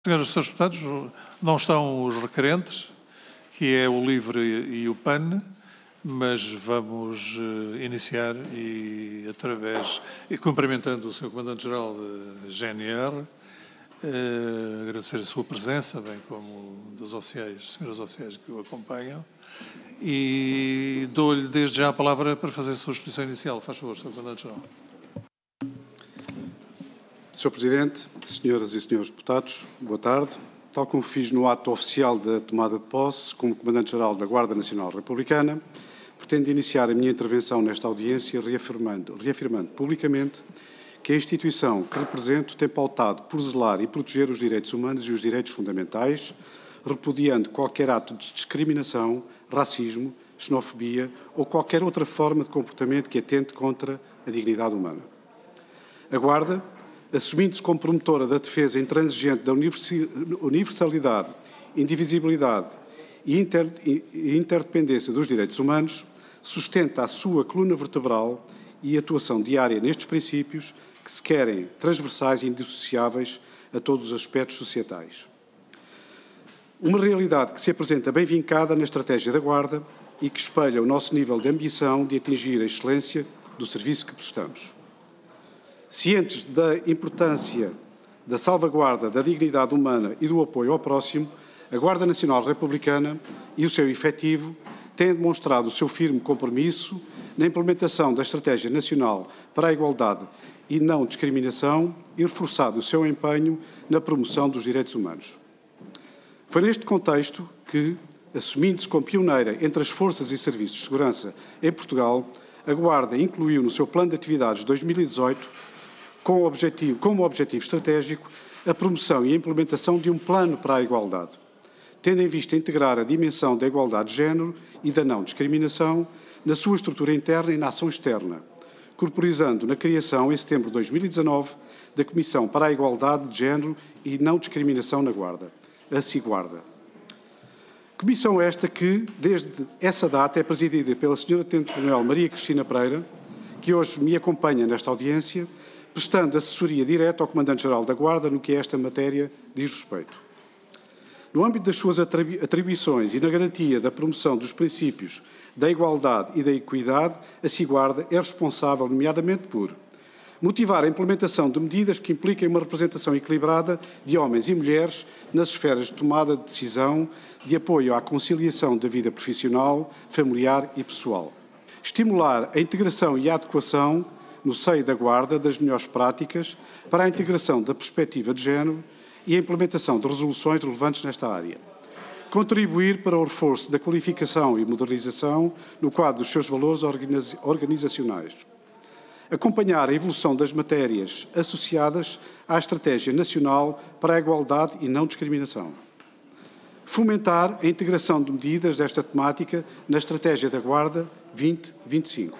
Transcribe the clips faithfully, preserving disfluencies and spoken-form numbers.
Senhoras e senhores deputados, não estão os requerentes, que é o LIVRE e o PAN, mas vamos uh, iniciar e, através, e cumprimentando o senhor Comandante-Geral da G N R, uh, agradecer a sua presença, bem como das oficiais, senhoras oficiais que o acompanham, e dou-lhe desde já a palavra para fazer a sua exposição inicial. Faz favor, senhor Comandante-Geral. senhor Presidente, senhoras e senhores deputados, boa tarde. Tal como fiz no ato oficial da tomada de posse, como Comandante-Geral da Guarda Nacional Republicana, pretendo iniciar a minha intervenção nesta audiência reafirmando, reafirmando publicamente que a instituição que represento tem pautado por zelar e proteger os direitos humanos e os direitos fundamentais, repudiando qualquer ato de discriminação, racismo, xenofobia ou qualquer outra forma de comportamento que atente contra a dignidade humana. A Guarda, assumindo-se como promotora da defesa intransigente da universalidade, indivisibilidade e interdependência dos direitos humanos, sustenta a sua coluna vertebral e atuação diária nestes princípios que se querem transversais e indissociáveis a todos os aspectos societais. Uma realidade que se apresenta bem vincada na estratégia da Guarda e que espelha o nosso nível de ambição de atingir a excelência do serviço que prestamos. Cientes da importância da salvaguarda da dignidade humana e do apoio ao próximo, a Guarda Nacional Republicana e o seu efetivo têm demonstrado o seu firme compromisso na implementação da Estratégia Nacional para a Igualdade e Não Discriminação e reforçado o seu empenho na promoção dos direitos humanos. Foi neste contexto que, assumindo-se como pioneira entre as forças e serviços de segurança em Portugal, a Guarda incluiu no seu plano de atividades de dois mil e dezoito Com objetivo, como objetivo estratégico, a promoção e a implementação de um plano para a igualdade, tendo em vista integrar a dimensão da igualdade de género e da não discriminação na sua estrutura interna e na ação externa, corporizando na criação, em setembro de dois mil e dezanove, da Comissão para a Igualdade de Género e Não Discriminação na Guarda, a CIGUARDA. Comissão esta que, desde essa data, é presidida pela senhora Tenente-Coronel Maria Cristina Pereira, que hoje me acompanha nesta audiência, prestando assessoria direta ao Comandante-Geral da Guarda no que a esta matéria diz respeito. No âmbito das suas atribuições e na garantia da promoção dos princípios da igualdade e da equidade, a CIGUARDA é responsável, nomeadamente, por motivar a implementação de medidas que impliquem uma representação equilibrada de homens e mulheres nas esferas de tomada de decisão, de apoio à conciliação da vida profissional, familiar e pessoal. Estimular a integração e a adequação no seio da Guarda das melhores práticas para a integração da perspectiva de género e a implementação de resoluções relevantes nesta área. Contribuir para o reforço da qualificação e modernização no quadro dos seus valores organizacionais. Acompanhar a evolução das matérias associadas à Estratégia Nacional para a Igualdade e Não Discriminação. Fomentar a integração de medidas desta temática na Estratégia da Guarda vinte vinte e cinco.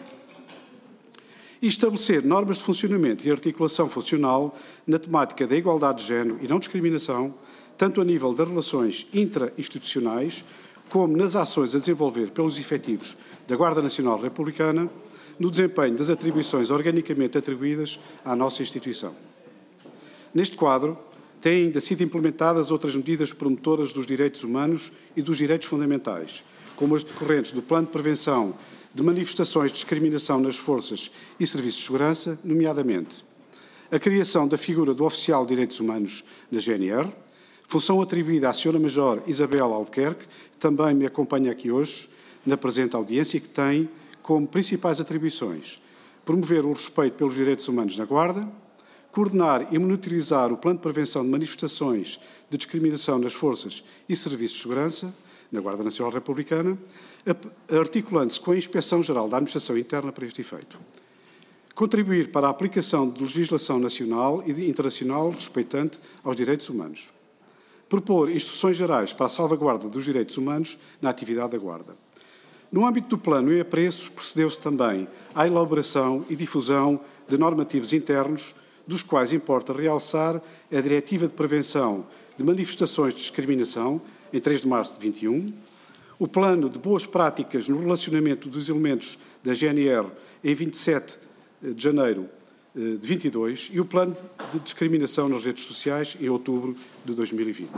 E estabelecer normas de funcionamento e articulação funcional na temática da igualdade de género e não discriminação, tanto a nível das relações intra-institucionais, como nas ações a desenvolver pelos efetivos da Guarda Nacional Republicana, no desempenho das atribuições organicamente atribuídas à nossa instituição. Neste quadro, têm ainda sido implementadas outras medidas promotoras dos direitos humanos e dos direitos fundamentais, como as decorrentes do Plano de Prevenção de manifestações de discriminação nas forças e serviços de segurança, nomeadamente a criação da figura do oficial de direitos humanos na G N R, função atribuída à senhora Major Isabel Albuquerque, que também me acompanha aqui hoje na presente audiência, e que tem como principais atribuições promover o respeito pelos direitos humanos na Guarda, coordenar e monitorizar o plano de prevenção de manifestações de discriminação nas forças e serviços de segurança na Guarda Nacional Republicana, articulando-se com a Inspeção-Geral da Administração Interna para este efeito. Contribuir para a aplicação de legislação nacional e internacional respeitante aos direitos humanos. Propor instruções gerais para a salvaguarda dos direitos humanos na atividade da Guarda. No âmbito do plano e apreço, procedeu-se também à elaboração e difusão de normativos internos, dos quais importa realçar a Diretiva de Prevenção de Manifestações de Discriminação, em três de março de vinte e um, o Plano de Boas Práticas no Relacionamento dos Elementos da G N R, em vinte e sete de janeiro de vinte e dois e o Plano de Discriminação nas Redes Sociais em outubro de dois mil e vinte.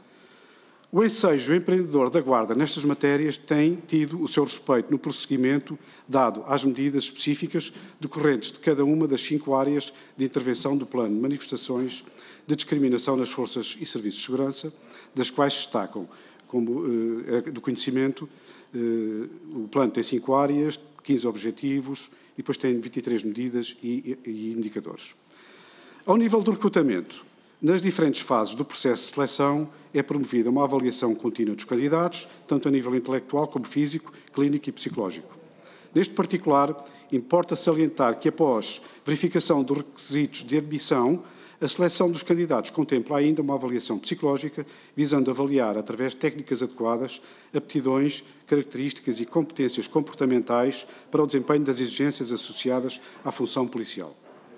O ensejo empreendedor da Guarda nestas matérias tem tido o seu respeito no prosseguimento dado às medidas específicas decorrentes de cada uma das cinco áreas de intervenção do Plano de Manifestações de Discriminação nas Forças e Serviços de Segurança, das quais destacam, como eh, do conhecimento, eh, o plano tem cinco áreas, quinze objetivos e depois tem vinte e três medidas e, e indicadores. Ao nível do recrutamento, nas diferentes fases do processo de seleção, é promovida uma avaliação contínua dos candidatos, tanto a nível intelectual como físico, clínico e psicológico. Neste particular, importa salientar que, após verificação dos requisitos de admissão, a seleção dos candidatos contempla ainda uma avaliação psicológica, visando avaliar, através de técnicas adequadas, aptidões, características e competências comportamentais para o desempenho das exigências associadas à função policial.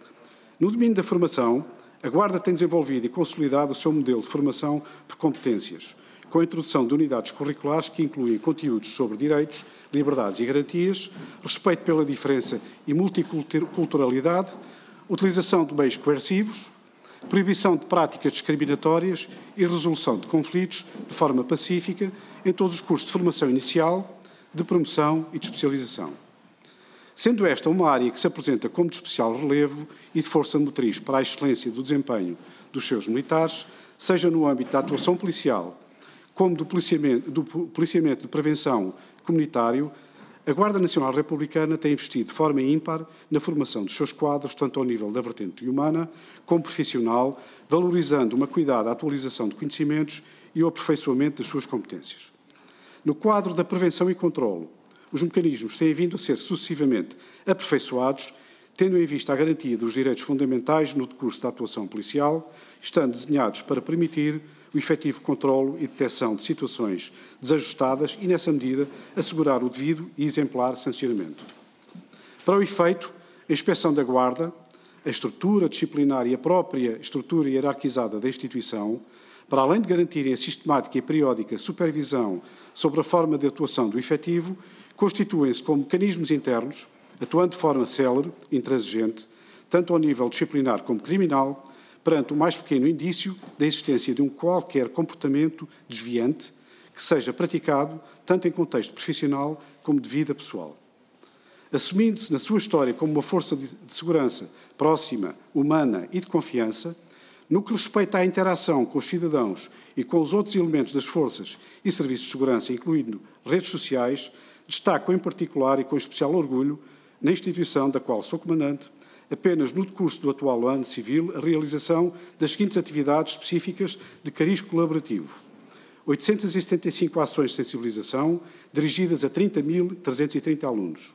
No domínio da formação, a Guarda tem desenvolvido e consolidado o seu modelo de formação por competências, com a introdução de unidades curriculares que incluem conteúdos sobre direitos, liberdades e garantias, respeito pela diferença e multiculturalidade, utilização de meios coercivos, proibição de práticas discriminatórias e resolução de conflitos de forma pacífica em todos os cursos de formação inicial, de promoção e de especialização. Sendo esta uma área que se apresenta como de especial relevo e de força motriz para a excelência do desempenho dos seus militares, seja no âmbito da atuação policial, como do policiamento, do policiamento de prevenção comunitário, a Guarda Nacional Republicana tem investido de forma ímpar na formação dos seus quadros, tanto ao nível da vertente humana como profissional, valorizando uma cuidada atualização de conhecimentos e o aperfeiçoamento das suas competências. No quadro da prevenção e controlo, os mecanismos têm vindo a ser sucessivamente aperfeiçoados, tendo em vista a garantia dos direitos fundamentais no decurso da atuação policial, estando desenhados para permitir o efetivo controlo e detecção de situações desajustadas e, nessa medida, assegurar o devido e exemplar sancionamento. Para o efeito, a inspeção da Guarda, a estrutura disciplinar e a própria estrutura hierarquizada da instituição, para além de garantirem a sistemática e periódica supervisão sobre a forma de atuação do efetivo, constituem-se como mecanismos internos, atuando de forma célere, intransigente, tanto ao nível disciplinar como criminal, perante o mais pequeno indício da existência de um qualquer comportamento desviante que seja praticado tanto em contexto profissional como de vida pessoal. Assumindo-se na sua história como uma força de segurança próxima, humana e de confiança, no que respeita à interação com os cidadãos e com os outros elementos das forças e serviços de segurança, incluindo redes sociais, destaco em particular e com especial orgulho, na instituição da qual sou comandante, apenas no decurso do atual ano civil, a realização das seguintes atividades específicas de cariz colaborativo. oitocentas e setenta e cinco ações de sensibilização, dirigidas a trinta mil trezentos e trinta alunos.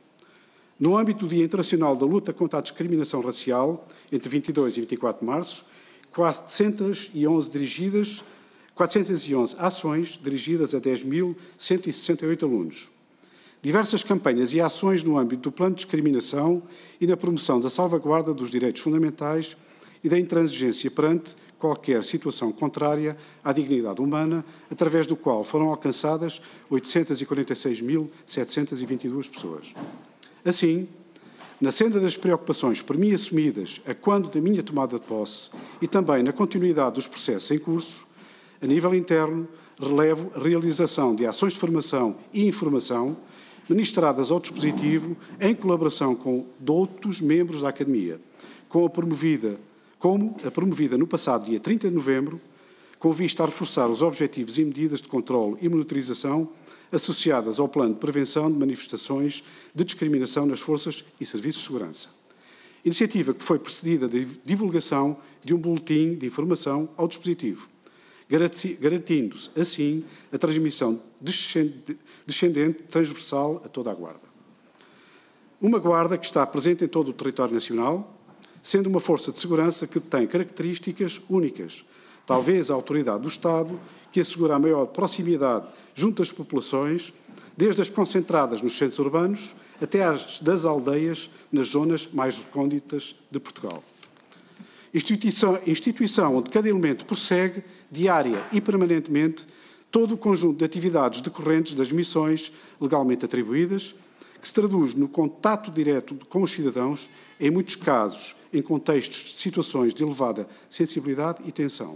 No âmbito do Dia Internacional da Luta contra a Discriminação Racial, entre vinte e dois e vinte e quatro de março, quatrocentas e onze dirigidas, quatrocentas e onze ações dirigidas a dez mil cento e sessenta e oito alunos. Diversas campanhas e ações no âmbito do plano de discriminação e na promoção da salvaguarda dos direitos fundamentais e da intransigência perante qualquer situação contrária à dignidade humana, através do qual foram alcançadas oitocentas e quarenta e seis mil setecentas e vinte e duas pessoas. Assim, na senda das preocupações por mim assumidas a quando da minha tomada de posse e também na continuidade dos processos em curso, a nível interno, relevo a realização de ações de formação e informação ministradas ao dispositivo em colaboração com outros membros da Academia, com a promovida, como a promovida no passado dia trinta de novembro, com vista a reforçar os objetivos e medidas de controle e monitorização associadas ao Plano de Prevenção de Manifestações de Discriminação nas Forças e Serviços de Segurança. Iniciativa que foi precedida de divulgação de um boletim de informação ao dispositivo, garantindo-se, assim, a transmissão descendente transversal a toda a Guarda. Uma Guarda que está presente em todo o território nacional, sendo uma força de segurança que tem características únicas, talvez a autoridade do Estado, que assegura a maior proximidade junto às populações, desde as concentradas nos centros urbanos até às das aldeias nas zonas mais recônditas de Portugal. Instituição, instituição onde cada elemento prossegue, diária e permanentemente, todo o conjunto de atividades decorrentes das missões legalmente atribuídas, que se traduz no contato direto com os cidadãos, em muitos casos, em contextos de situações de elevada sensibilidade e tensão.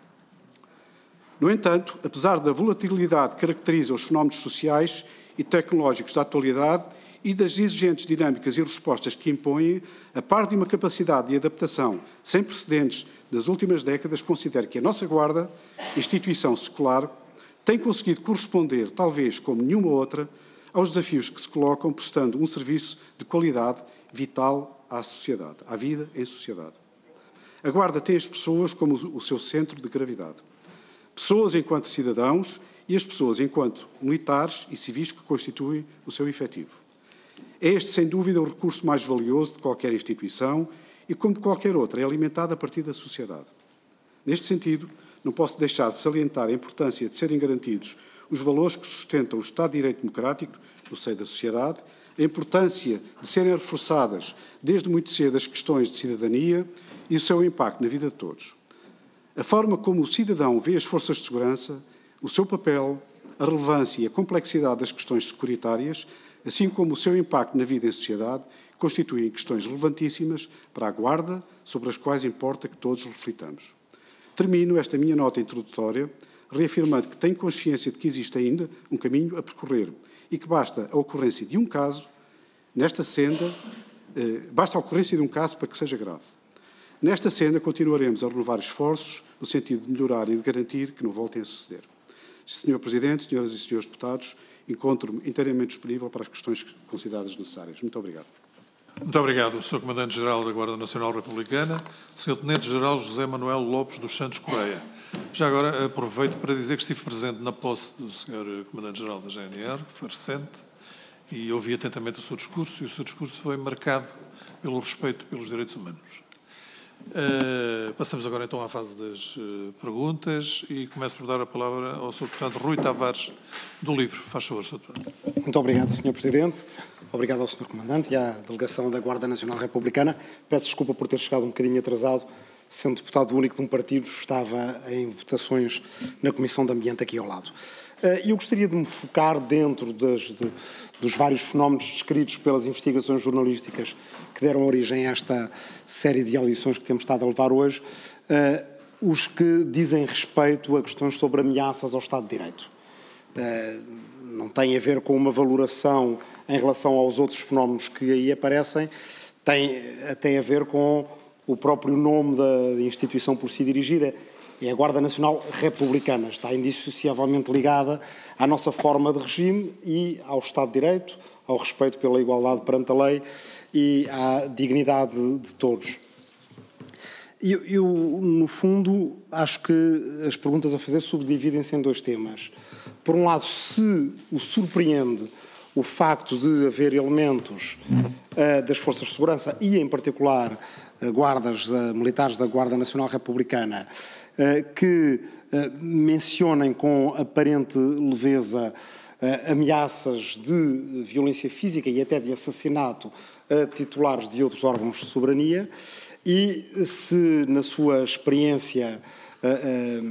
No entanto, apesar da volatilidade que caracteriza os fenómenos sociais e tecnológicos da atualidade e das exigentes dinâmicas e respostas que impõem, a par de uma capacidade de adaptação sem precedentes nas últimas décadas, considero que a nossa Guarda, instituição secular, tem conseguido corresponder, talvez como nenhuma outra, aos desafios que se colocam, prestando um serviço de qualidade vital à sociedade, à vida em sociedade. A Guarda tem as pessoas como o seu centro de gravidade. Pessoas enquanto cidadãos e as pessoas enquanto militares e civis que constituem o seu efetivo. É este, sem dúvida, o recurso mais valioso de qualquer instituição e, como de qualquer outra, é alimentado a partir da sociedade. Neste sentido, não posso deixar de salientar a importância de serem garantidos os valores que sustentam o Estado de Direito Democrático no seio da sociedade, a importância de serem reforçadas desde muito cedo as questões de cidadania e o seu impacto na vida de todos. A forma como o cidadão vê as forças de segurança, o seu papel, a relevância e a complexidade das questões securitárias, assim como o seu impacto na vida em sociedade, constituem questões relevantíssimas para a Guarda, sobre as quais importa que todos reflitamos. Termino esta minha nota introdutória reafirmando que tenho consciência de que existe ainda um caminho a percorrer e que basta a ocorrência de um caso, nesta senda, eh, basta a ocorrência de um caso para que seja grave. Nesta senda continuaremos a renovar esforços no sentido de melhorar e de garantir que não voltem a suceder. senhor Presidente, senhoras e senhores deputados, encontro-me inteiramente disponível para as questões consideradas necessárias. Muito obrigado. Muito obrigado, senhor Comandante-Geral da Guarda Nacional Republicana, senhor Tenente-Geral José Manuel Lopes dos Santos Correia. Já agora aproveito para dizer que estive presente na posse do senhor Comandante-Geral da G N R, que foi recente, e ouvi atentamente o seu discurso, e o seu discurso foi marcado pelo respeito pelos direitos humanos. Uh, passamos agora então à fase das uh, perguntas e começo por dar a palavra ao senhor Deputado Rui Tavares do Livre. Faz favor, senhor Deputado. Muito obrigado, senhor Presidente. Obrigado ao senhor Comandante e à delegação da Guarda Nacional Republicana. Peço desculpa por ter chegado um bocadinho atrasado, sendo deputado único de um partido, estava em votações na Comissão de Ambiente aqui ao lado. Eu gostaria de me focar dentro das, de, dos vários fenómenos descritos pelas investigações jornalísticas que deram origem a esta série de audições que temos estado a levar hoje, uh, os que dizem respeito a questões sobre ameaças ao Estado de Direito. Uh, não tem a ver com uma valoração em relação aos outros fenómenos que aí aparecem, tem até a ver com o próprio nome da instituição por si dirigida. É a Guarda Nacional Republicana, está indissociavelmente ligada à nossa forma de regime e ao Estado de Direito, ao respeito pela igualdade perante a lei e à dignidade de, de todos. Eu, eu, no fundo, acho que as perguntas a fazer subdividem-se em dois temas. Por um lado, se o surpreende o facto de haver elementos uh, das forças de segurança e, em particular, uh, guardas uh, militares da Guarda Nacional Republicana uh, que uh, mencionem com aparente leveza uh, ameaças de violência física e até de assassinato a titulares de outros órgãos de soberania e se, na sua experiência uh,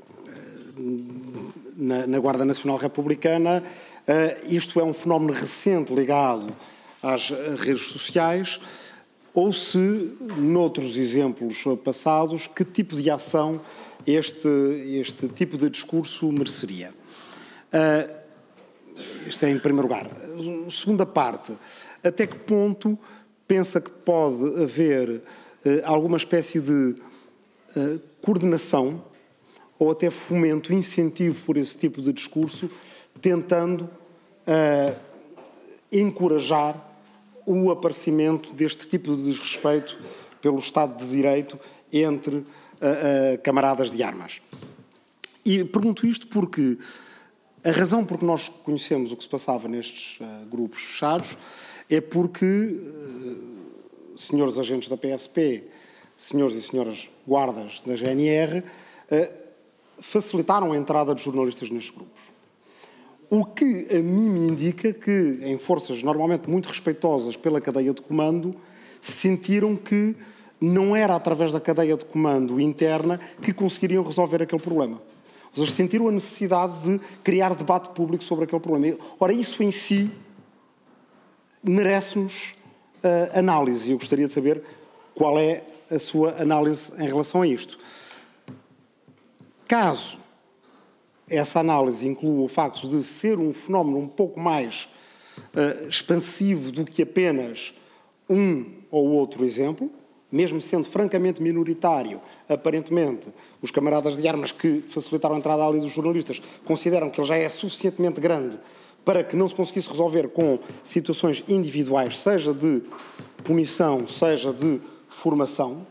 uh, na, na Guarda Nacional Republicana, Uh, isto é um fenómeno recente ligado às redes sociais, ou se, noutros exemplos passados, que tipo de ação este, este tipo de discurso mereceria. Uh, isto é em primeiro lugar. Segunda parte, até que ponto pensa que pode haver uh, alguma espécie de uh, coordenação ou até fomento, incentivo por esse tipo de discurso, tentando uh, encorajar o aparecimento deste tipo de desrespeito pelo Estado de Direito entre uh, uh, camaradas de armas. E pergunto isto porque a razão por que nós conhecemos o que se passava nestes uh, grupos fechados é porque uh, senhores agentes da P S P, senhores e senhoras guardas da G N R, uh, facilitaram a entrada de jornalistas nestes grupos. O que a mim me indica que, em forças normalmente muito respeitosas pela cadeia de comando, sentiram que não era através da cadeia de comando interna que conseguiriam resolver aquele problema. Ou seja, sentiram a necessidade de criar debate público sobre aquele problema. Ora, isso em si merece-nos uh, análise. E eu gostaria de saber qual é a sua análise em relação a isto. Caso essa análise inclua o facto de ser um fenómeno um pouco mais uh, expansivo do que apenas um ou outro exemplo, mesmo sendo francamente minoritário, aparentemente, os camaradas de armas que facilitaram a entrada ali dos jornalistas consideram que ele já é suficientemente grande para que não se conseguisse resolver com situações individuais, seja de punição, seja de formação.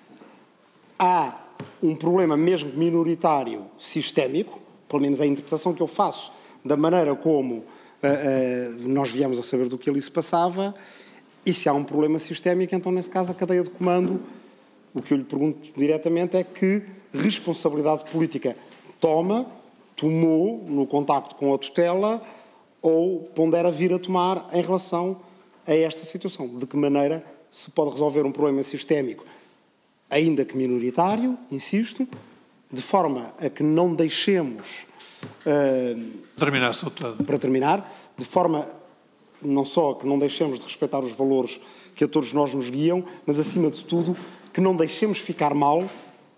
Há um problema mesmo minoritário sistémico, pelo menos a interpretação que eu faço da maneira como uh, uh, nós viemos a saber do que ali se passava, e se há um problema sistémico, então nesse caso a cadeia de comando, o que eu lhe pergunto diretamente é que responsabilidade política toma, tomou no contacto com a tutela ou pondera vir a tomar em relação a esta situação. De que maneira se pode resolver um problema sistémico, ainda que minoritário, insisto, de forma a que não deixemos... Uh, terminar, Senhor Deputado. Para terminar, de forma não só que não deixemos de respeitar os valores que a todos nós nos guiam, mas acima de tudo que não deixemos ficar mal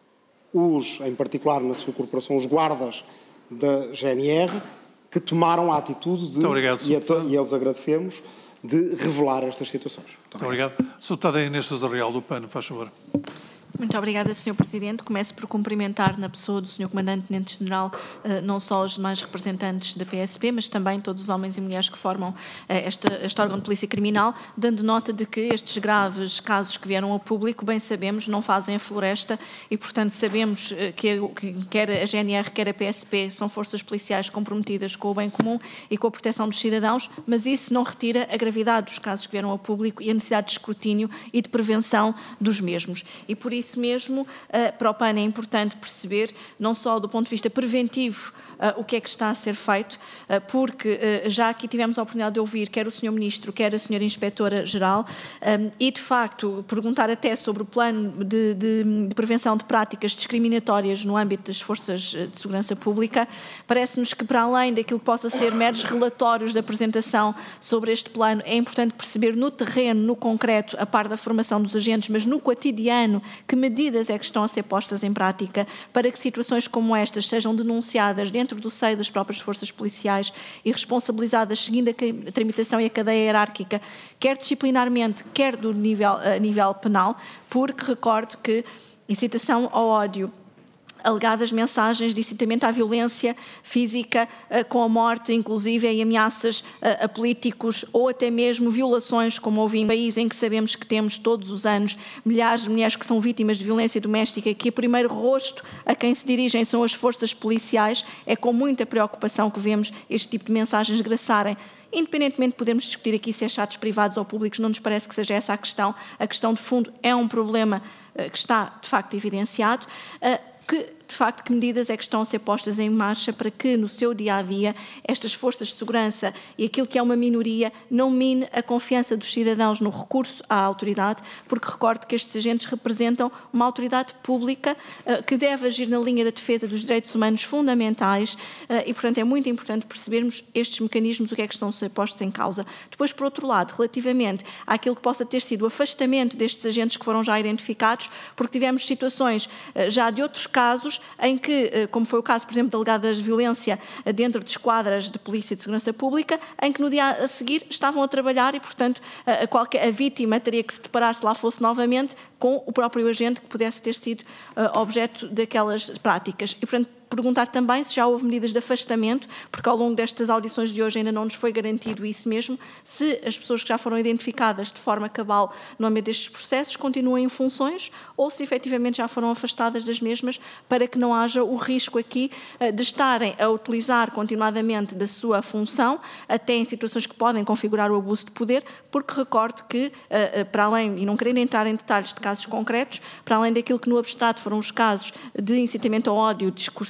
os, em particular na sua corporação, os guardas da G N R, que tomaram a atitude de, Muito obrigado, e, a to, e eles agradecemos, de revelar estas situações. Muito, Muito obrigado. obrigado. Senhor Deputado Inês Sousa Real, do PAN, faz favor. Muito obrigada, senhor Presidente. Começo por cumprimentar na pessoa do senhor Comandante-Tenente-General não só os demais representantes da P S P, mas também todos os homens e mulheres que formam esta, este órgão de polícia criminal, dando nota de que estes graves casos que vieram ao público, bem sabemos, não fazem a floresta e, portanto, sabemos que, que quer a G N R, quer a P S P são forças policiais comprometidas com o bem comum e com a proteção dos cidadãos, mas isso não retira a gravidade dos casos que vieram ao público e a necessidade de escrutínio e de prevenção dos mesmos. E por isso mesmo, para o PAN é importante perceber, não só do ponto de vista preventivo, o que é que está a ser feito, porque já aqui tivemos a oportunidade de ouvir quer o senhor Ministro, quer a senhora Inspetora-Geral, e de facto perguntar até sobre o plano de, de, de prevenção de práticas discriminatórias no âmbito das forças de segurança pública. Parece-nos que, para além daquilo que possa ser meros relatórios de apresentação sobre este plano, é importante perceber no terreno, no concreto, a par da formação dos agentes, mas no quotidiano, que medidas é que estão a ser postas em prática para que situações como estas sejam denunciadas dentro do seio das próprias forças policiais e responsabilizadas seguindo a tramitação e a cadeia hierárquica, quer disciplinarmente, quer do nível, a nível penal, porque recordo que incitação ao ódio, alegadas mensagens de incitamento à violência física, com a morte, inclusive, e ameaças a políticos ou até mesmo violações, como houve em um país em que sabemos que temos todos os anos milhares de mulheres que são vítimas de violência doméstica, que o primeiro rosto a quem se dirigem são as forças policiais. É com muita preocupação que vemos este tipo de mensagens graçarem. Independentemente de podermos discutir aqui se é chatos privados ou públicos, não nos parece que seja essa a questão. A questão de fundo é um problema que está, de facto, evidenciado. Que, de facto, que medidas é que estão a ser postas em marcha para que, no seu dia-a-dia, estas forças de segurança e aquilo que é uma minoria não mine a confiança dos cidadãos no recurso à autoridade, porque recordo que estes agentes representam uma autoridade pública uh, que deve agir na linha da defesa dos direitos humanos fundamentais uh, e, portanto, é muito importante percebermos estes mecanismos, o que é que estão a ser postos em causa. Depois, por outro lado, relativamente àquilo que possa ter sido o afastamento destes agentes que foram já identificados, porque tivemos situações uh, já de outros casos casos em que, como foi o caso, por exemplo, de alegadas de violência dentro de esquadras de polícia e de segurança pública, em que no dia a seguir estavam a trabalhar e, portanto, a, qualquer, a vítima teria que se deparar, se lá fosse novamente, com o próprio agente que pudesse ter sido uh, objeto daquelas práticas. E, portanto, perguntar também se já houve medidas de afastamento, porque ao longo destas audições de hoje ainda não nos foi garantido isso mesmo, se as pessoas que já foram identificadas de forma cabal no âmbito destes processos continuam em funções ou se efetivamente já foram afastadas das mesmas, para que não haja o risco aqui uh, de estarem a utilizar continuadamente da sua função, até em situações que podem configurar o abuso de poder, porque recordo que, uh, uh, para além, e não querendo entrar em detalhes de casos concretos, para além daquilo que no abstrato foram os casos de incitamento ao ódio, discurso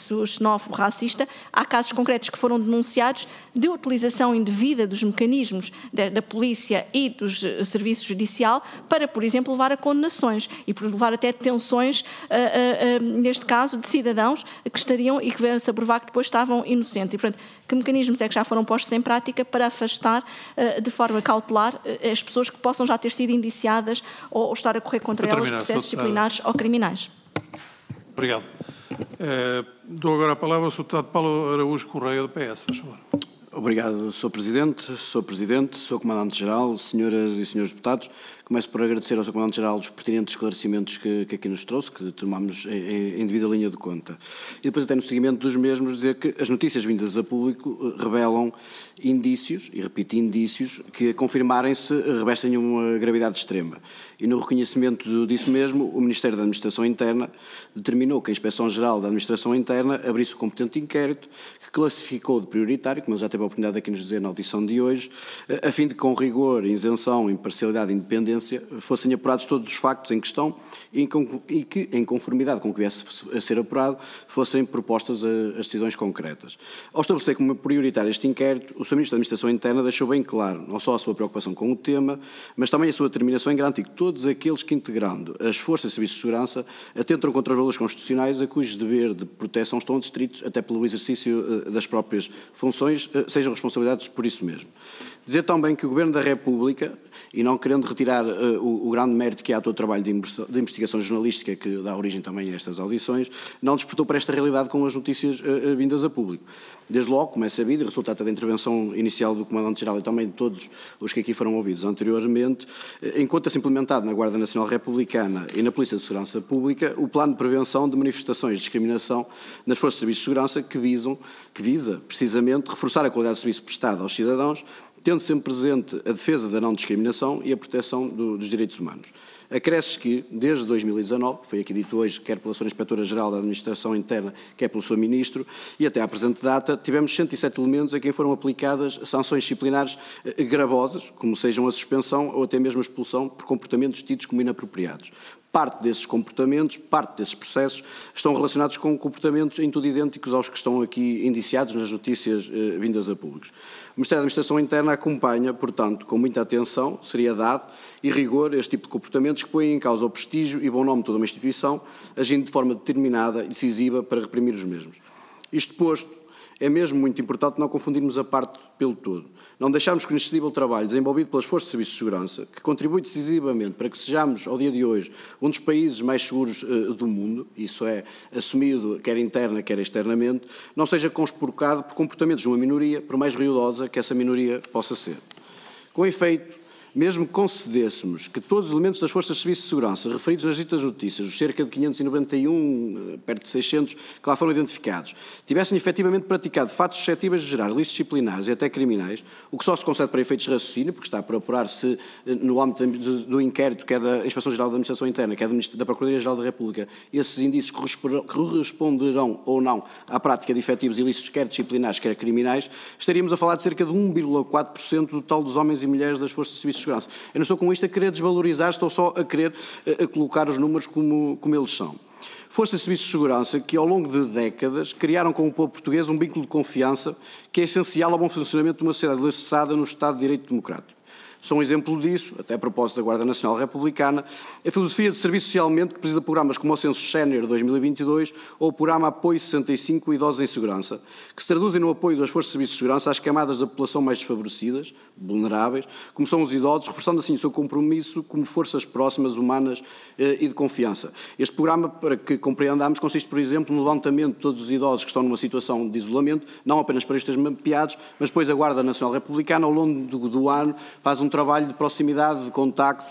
discurso xenófobo, racista. Há casos concretos que foram denunciados de utilização indevida dos mecanismos da, da polícia e dos uh, serviços judicial para, por exemplo, levar a condenações e por levar até detenções, uh, uh, uh, neste caso, de cidadãos que estariam e que veio-se a provar que depois estavam inocentes. E, portanto, que mecanismos é que já foram postos em prática para afastar uh, de forma cautelar uh, as pessoas que possam já ter sido indiciadas ou, ou estar a correr contra elas processos disciplinares ou criminais? Obrigado. Uh, dou agora a palavra ao senhor Deputado Paulo Araújo Correia, do P S, faz favor. Obrigado, senhor Presidente, senhor Presidente, senhor Comandante-Geral, senhoras e senhores deputados. Começo por agradecer ao senhor Comandante-Geral os pertinentes esclarecimentos que, que aqui nos trouxe, que tomamos em, em devida linha de conta. E depois, até no seguimento dos mesmos, dizer que as notícias vindas a público revelam indícios, e repito, indícios, que a confirmarem-se revestem uma gravidade extrema. E no reconhecimento disso mesmo, o Ministério da Administração Interna determinou que a Inspeção-Geral da Administração Interna abrisse o competente inquérito, que classificou de prioritário, como ele já teve a oportunidade aqui de nos dizer na audição de hoje, a fim de, com rigor, isenção, imparcialidade e independência, fossem apurados todos os factos em questão e que, em conformidade com o que viesse a ser apurado, fossem propostas as decisões concretas. Ao estabelecer como prioritário este inquérito, o senhor Ministro da Administração Interna deixou bem claro não só a sua preocupação com o tema, mas também a sua determinação em garantir que todos aqueles que, integrando as forças e serviços de segurança, atentam contra os valores constitucionais a cujo dever de proteção estão adstritos, até pelo exercício das próprias funções, sejam responsabilizados por isso mesmo. Dizer também que o Governo da República, e não querendo retirar uh, o, o grande mérito que há todo o trabalho de, de investigação jornalística que dá origem também a estas audições, não despertou para esta realidade com as notícias uh, vindas a público. Desde logo, como é sabido, resultado da intervenção inicial do Comandante-Geral e também de todos os que aqui foram ouvidos anteriormente, encontra-se implementado na Guarda Nacional Republicana e na Polícia de Segurança Pública o plano de prevenção de manifestações de discriminação nas forças de serviços de segurança que, visam, que visa, precisamente, reforçar a qualidade do serviço prestado aos cidadãos, tendo sempre presente a defesa da não discriminação e a proteção do, dos direitos humanos. Acresce que, desde dois mil e dezanove, foi aqui dito hoje, quer pela Sra Inspetora-Geral da Administração Interna, quer pelo Senhor Ministro, e até à presente data, tivemos cento e sete elementos a quem foram aplicadas sanções disciplinares gravosas, como sejam a suspensão ou até mesmo a expulsão por comportamentos tidos como inapropriados. Parte desses comportamentos, parte desses processos, estão relacionados com comportamentos em tudo idênticos aos que estão aqui indiciados nas notícias eh, vindas a públicos. O Ministério da Administração Interna acompanha, portanto, com muita atenção, seriedade e rigor este tipo de comportamentos que põem em causa o prestígio e bom nome de toda uma instituição, agindo de forma determinada e decisiva para reprimir os mesmos. Isto posto, é mesmo muito importante não confundirmos a parte pelo todo. Não deixarmos que o inexcedível trabalho desenvolvido pelas Forças de Serviços de Segurança, que contribui decisivamente para que sejamos, ao dia de hoje, um dos países mais seguros uh, do mundo, isso é assumido quer interna, quer externamente, não seja conspurcado por comportamentos de uma minoria, por mais ruidosa que essa minoria possa ser. Com efeito, mesmo que concedêssemos que todos os elementos das Forças de Serviço de Segurança referidos nas ditas notícias, os cerca de quinhentos e noventa e um, perto de seiscentos, que lá foram identificados, tivessem efetivamente praticado fatos suscetíveis de gerar delitos disciplinares e até criminais, o que só se concede para efeitos de raciocínio, porque está por apurar se, no âmbito do inquérito, que é da Inspeção-Geral da Administração Interna, que é da Procuradoria-Geral da República, esses indícios corresponderão ou não à prática de efetivos ilícitos, quer disciplinares, quer criminais, estaríamos a falar de cerca de um vírgula quatro por cento do total dos homens e mulheres das Forças de Serviço de Segurança. Eu não estou com isto a querer desvalorizar, estou só a querer a, a colocar os números como, como eles são. Forças de Serviços de Segurança que, ao longo de décadas, criaram com o povo português um vínculo de confiança que é essencial ao bom funcionamento de uma sociedade alicerçada no Estado de Direito Democrático. São um exemplo disso, até a propósito da Guarda Nacional Republicana, a filosofia de serviço socialmente que precisa de programas como o Censo Sénior dois mil e vinte e dois ou o programa Apoio sessenta e cinco Idosos em Segurança, que se traduzem no apoio das Forças de Serviço de Segurança às camadas da população mais desfavorecidas, vulneráveis, como são os idosos, reforçando assim o seu compromisso como forças próximas, humanas eh, e de confiança. Este programa, para que compreendamos, consiste, por exemplo, no levantamento de todos os idosos que estão numa situação de isolamento, não apenas para estes mapeados, mas depois a Guarda Nacional Republicana, ao longo do, do ano, faz um trabalho de proximidade, de contacto,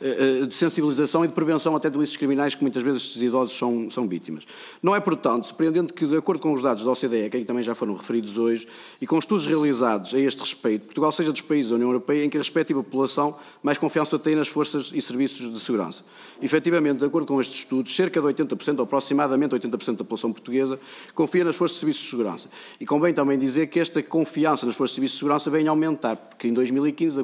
de sensibilização e de prevenção até de delitos criminais que muitas vezes estes idosos são, são vítimas. Não é, portanto, surpreendente que, de acordo com os dados da O C D E, que aqui também já foram referidos hoje, e com estudos realizados a este respeito, Portugal seja dos países da União Europeia em que a respectiva população mais confiança tem nas forças e serviços de segurança. Efetivamente, de acordo com estes estudos, cerca de oitenta por cento, ou aproximadamente oitenta por cento da população portuguesa, confia nas forças de serviços de segurança. E convém também dizer que esta confiança nas forças de serviços de segurança vem a aumentar, porque em dois mil e quinze, de acordo com os mesmos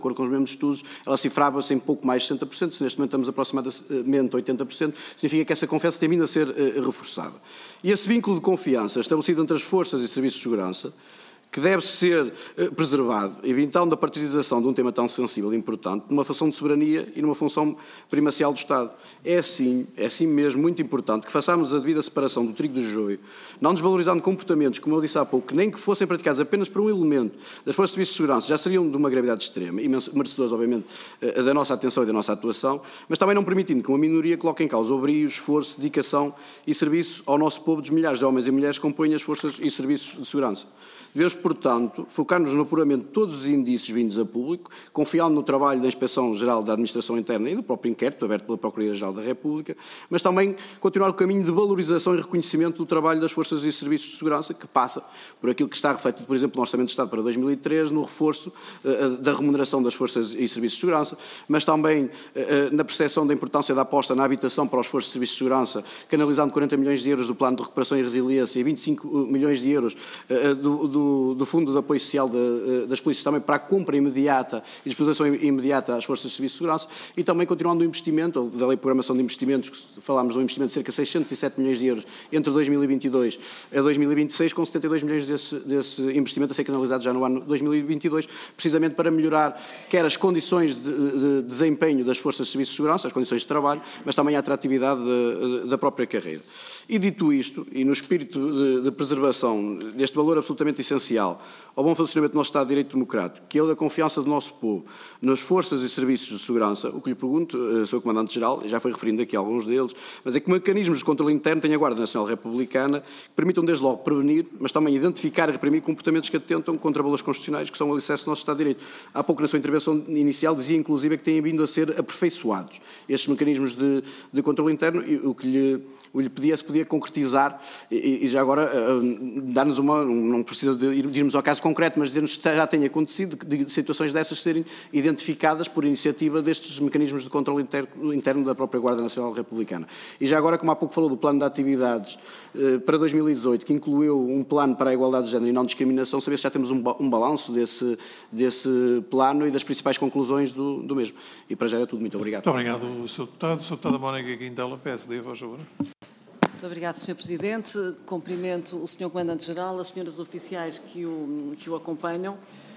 nos estudos, ela cifrava-se em pouco mais de sessenta por cento, se neste momento estamos aproximadamente oitenta por cento, significa que essa confiança tem vindo a ser uh, reforçada. E esse vínculo de confiança estabelecido entre as forças e serviços de segurança, que deve ser uh, preservado, evitando a partidização de um tema tão sensível e importante, numa função de soberania e numa função primacial do Estado. É assim, é assim mesmo muito importante que façamos a devida separação do trigo do joio, não desvalorizando comportamentos, como eu disse há pouco, que nem que fossem praticados apenas por um elemento das forças de serviço de segurança, já seriam de uma gravidade extrema e merecedores, obviamente, uh, da nossa atenção e da nossa atuação, mas também não permitindo que uma minoria coloque em causa o brio, esforço, dedicação e serviço ao nosso povo dos milhares de homens e mulheres que compõem as forças e serviços de segurança. Devemos, portanto, focar-nos no apuramento de todos os indícios vindos a público, confiando no trabalho da Inspeção-Geral da Administração Interna e do próprio inquérito, aberto pela Procuradoria-Geral da República, mas também continuar o caminho de valorização e reconhecimento do trabalho das forças e serviços de segurança, que passa por aquilo que está refletido, por exemplo, no Orçamento de Estado para dois mil e treze, no reforço uh, da remuneração das forças e serviços de segurança, mas também uh, na percepção da importância da aposta na habitação para as forças e serviços de segurança, canalizando quarenta milhões de euros do Plano de Recuperação e Resiliência e vinte e cinco milhões de euros uh, do, do Do, do Fundo de Apoio Social de, das Polícias também para a compra imediata e disposição imediata às forças de serviço de segurança e também continuando o investimento, da Lei de Programação de Investimentos, que falámos de um investimento de cerca de seiscentos e sete milhões de euros entre dois mil e vinte e dois a dois mil e vinte e seis, com setenta e dois milhões desse, desse investimento a ser canalizado já no ano dois mil e vinte e dois, precisamente para melhorar quer as condições de, de desempenho das forças de serviço de segurança, as condições de trabalho, mas também a atratividade de, de, da própria carreira. E dito isto, e no espírito de, de preservação deste valor absolutamente essencial ao bom funcionamento do nosso Estado de Direito Democrático, que é o da confiança do nosso povo nas forças e serviços de segurança, o que lhe pergunto, senhor Comandante-Geral, já foi referindo aqui alguns deles, mas é que mecanismos de controle interno tem a Guarda Nacional Republicana que permitam desde logo prevenir, mas também identificar e reprimir comportamentos que atentam contra valores constitucionais que são o alicerce do nosso Estado de Direito. Há pouco na sua intervenção inicial dizia inclusive que têm vindo a ser aperfeiçoados estes mecanismos de, de controle interno e o que lhe Eu lhe pedia se podia concretizar e, e já agora uh, dar-nos uma, não precisa de irmos ao caso concreto, mas dizer-nos que já tem acontecido de, de situações dessas serem identificadas por iniciativa destes mecanismos de controle interno, interno da própria Guarda Nacional Republicana. E já agora, como há pouco falou do plano de atividades uh, para dois mil e dezoito, que incluiu um plano para a igualdade de género e não discriminação, saber se já temos um, um balanço desse, desse plano e das principais conclusões do, do mesmo. E para já era tudo. Muito obrigado. Muito obrigado, senhor Deputado. senhor Deputada Mónica Quintela, P S D, por favor. Muito obrigado, senhor Presidente. Cumprimento o senhor Comandante-Geral, as senhoras oficiais que o, que o acompanham.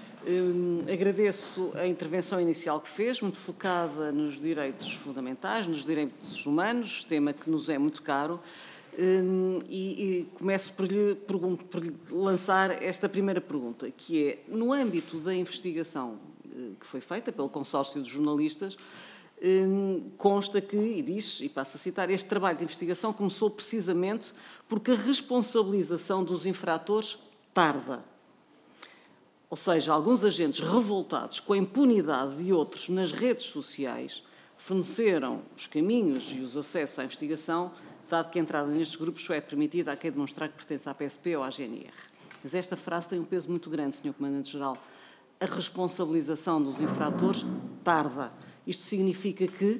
Hum, agradeço a intervenção inicial que fez, muito focada nos direitos fundamentais, nos direitos humanos, tema que nos é muito caro. Hum, e, e começo por lhe, por, por lhe lançar esta primeira pergunta, que é, no âmbito da investigação eh, que foi feita pelo consórcio de jornalistas, Hum, consta que, e diz, e passo a citar, este trabalho de investigação começou precisamente porque a responsabilização dos infratores tarda. Ou seja, alguns agentes revoltados com a impunidade de outros nas redes sociais forneceram os caminhos e os acessos à investigação, dado que a entrada nestes grupos só é permitida a quem demonstrar que pertence à P S P ou à G N R. Mas esta frase tem um peso muito grande, senhor Comandante-Geral. A responsabilização dos infratores tarda. Isto significa que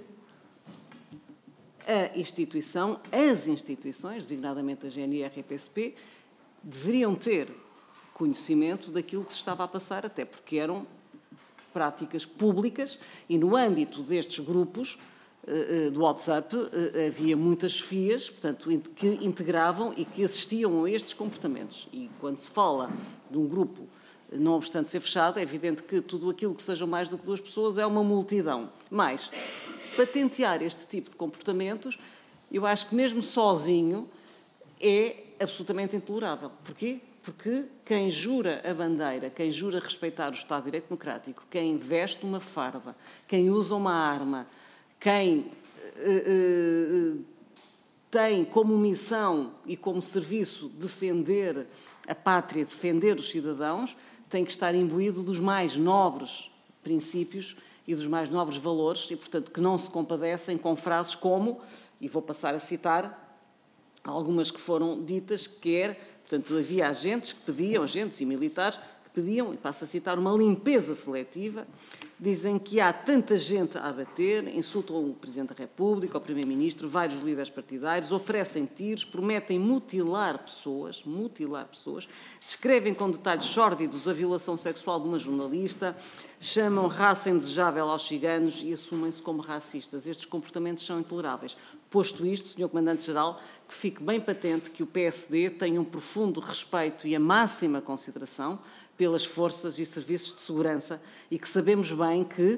a instituição, as instituições, designadamente a G N R e a P S P, deveriam ter conhecimento daquilo que se estava a passar, até porque eram práticas públicas e no âmbito destes grupos do WhatsApp havia muitas chefias, portanto, que integravam e que assistiam a estes comportamentos. E quando se fala de um grupo, não obstante ser fechado, é evidente que tudo aquilo que sejam mais do que duas pessoas é uma multidão. Mas, patentear este tipo de comportamentos, eu acho que mesmo sozinho é absolutamente intolerável. Porquê? Porque quem jura a bandeira, quem jura respeitar o Estado de Direito Democrático, quem veste uma farda, quem usa uma arma, quem uh, uh, tem como missão e como serviço defender a pátria, defender os cidadãos, tem que estar imbuído dos mais nobres princípios e dos mais nobres valores e, portanto, que não se compadecem com frases como, e vou passar a citar algumas que foram ditas, quer, portanto, havia agentes que pediam, agentes e militares, que pediam, e passo a citar, uma limpeza seletiva. Dizem que há tanta gente a abater, insultam o Presidente da República, o Primeiro-Ministro, vários líderes partidários, oferecem tiros, prometem mutilar pessoas, mutilar pessoas, descrevem com detalhes sórdidos a violação sexual de uma jornalista, chamam raça indesejável aos ciganos e assumem-se como racistas. Estes comportamentos são intoleráveis. Posto isto, senhor Comandante-Geral, que fique bem patente que o P S D tem um profundo respeito e a máxima consideração pelas forças e serviços de segurança e que sabemos bem que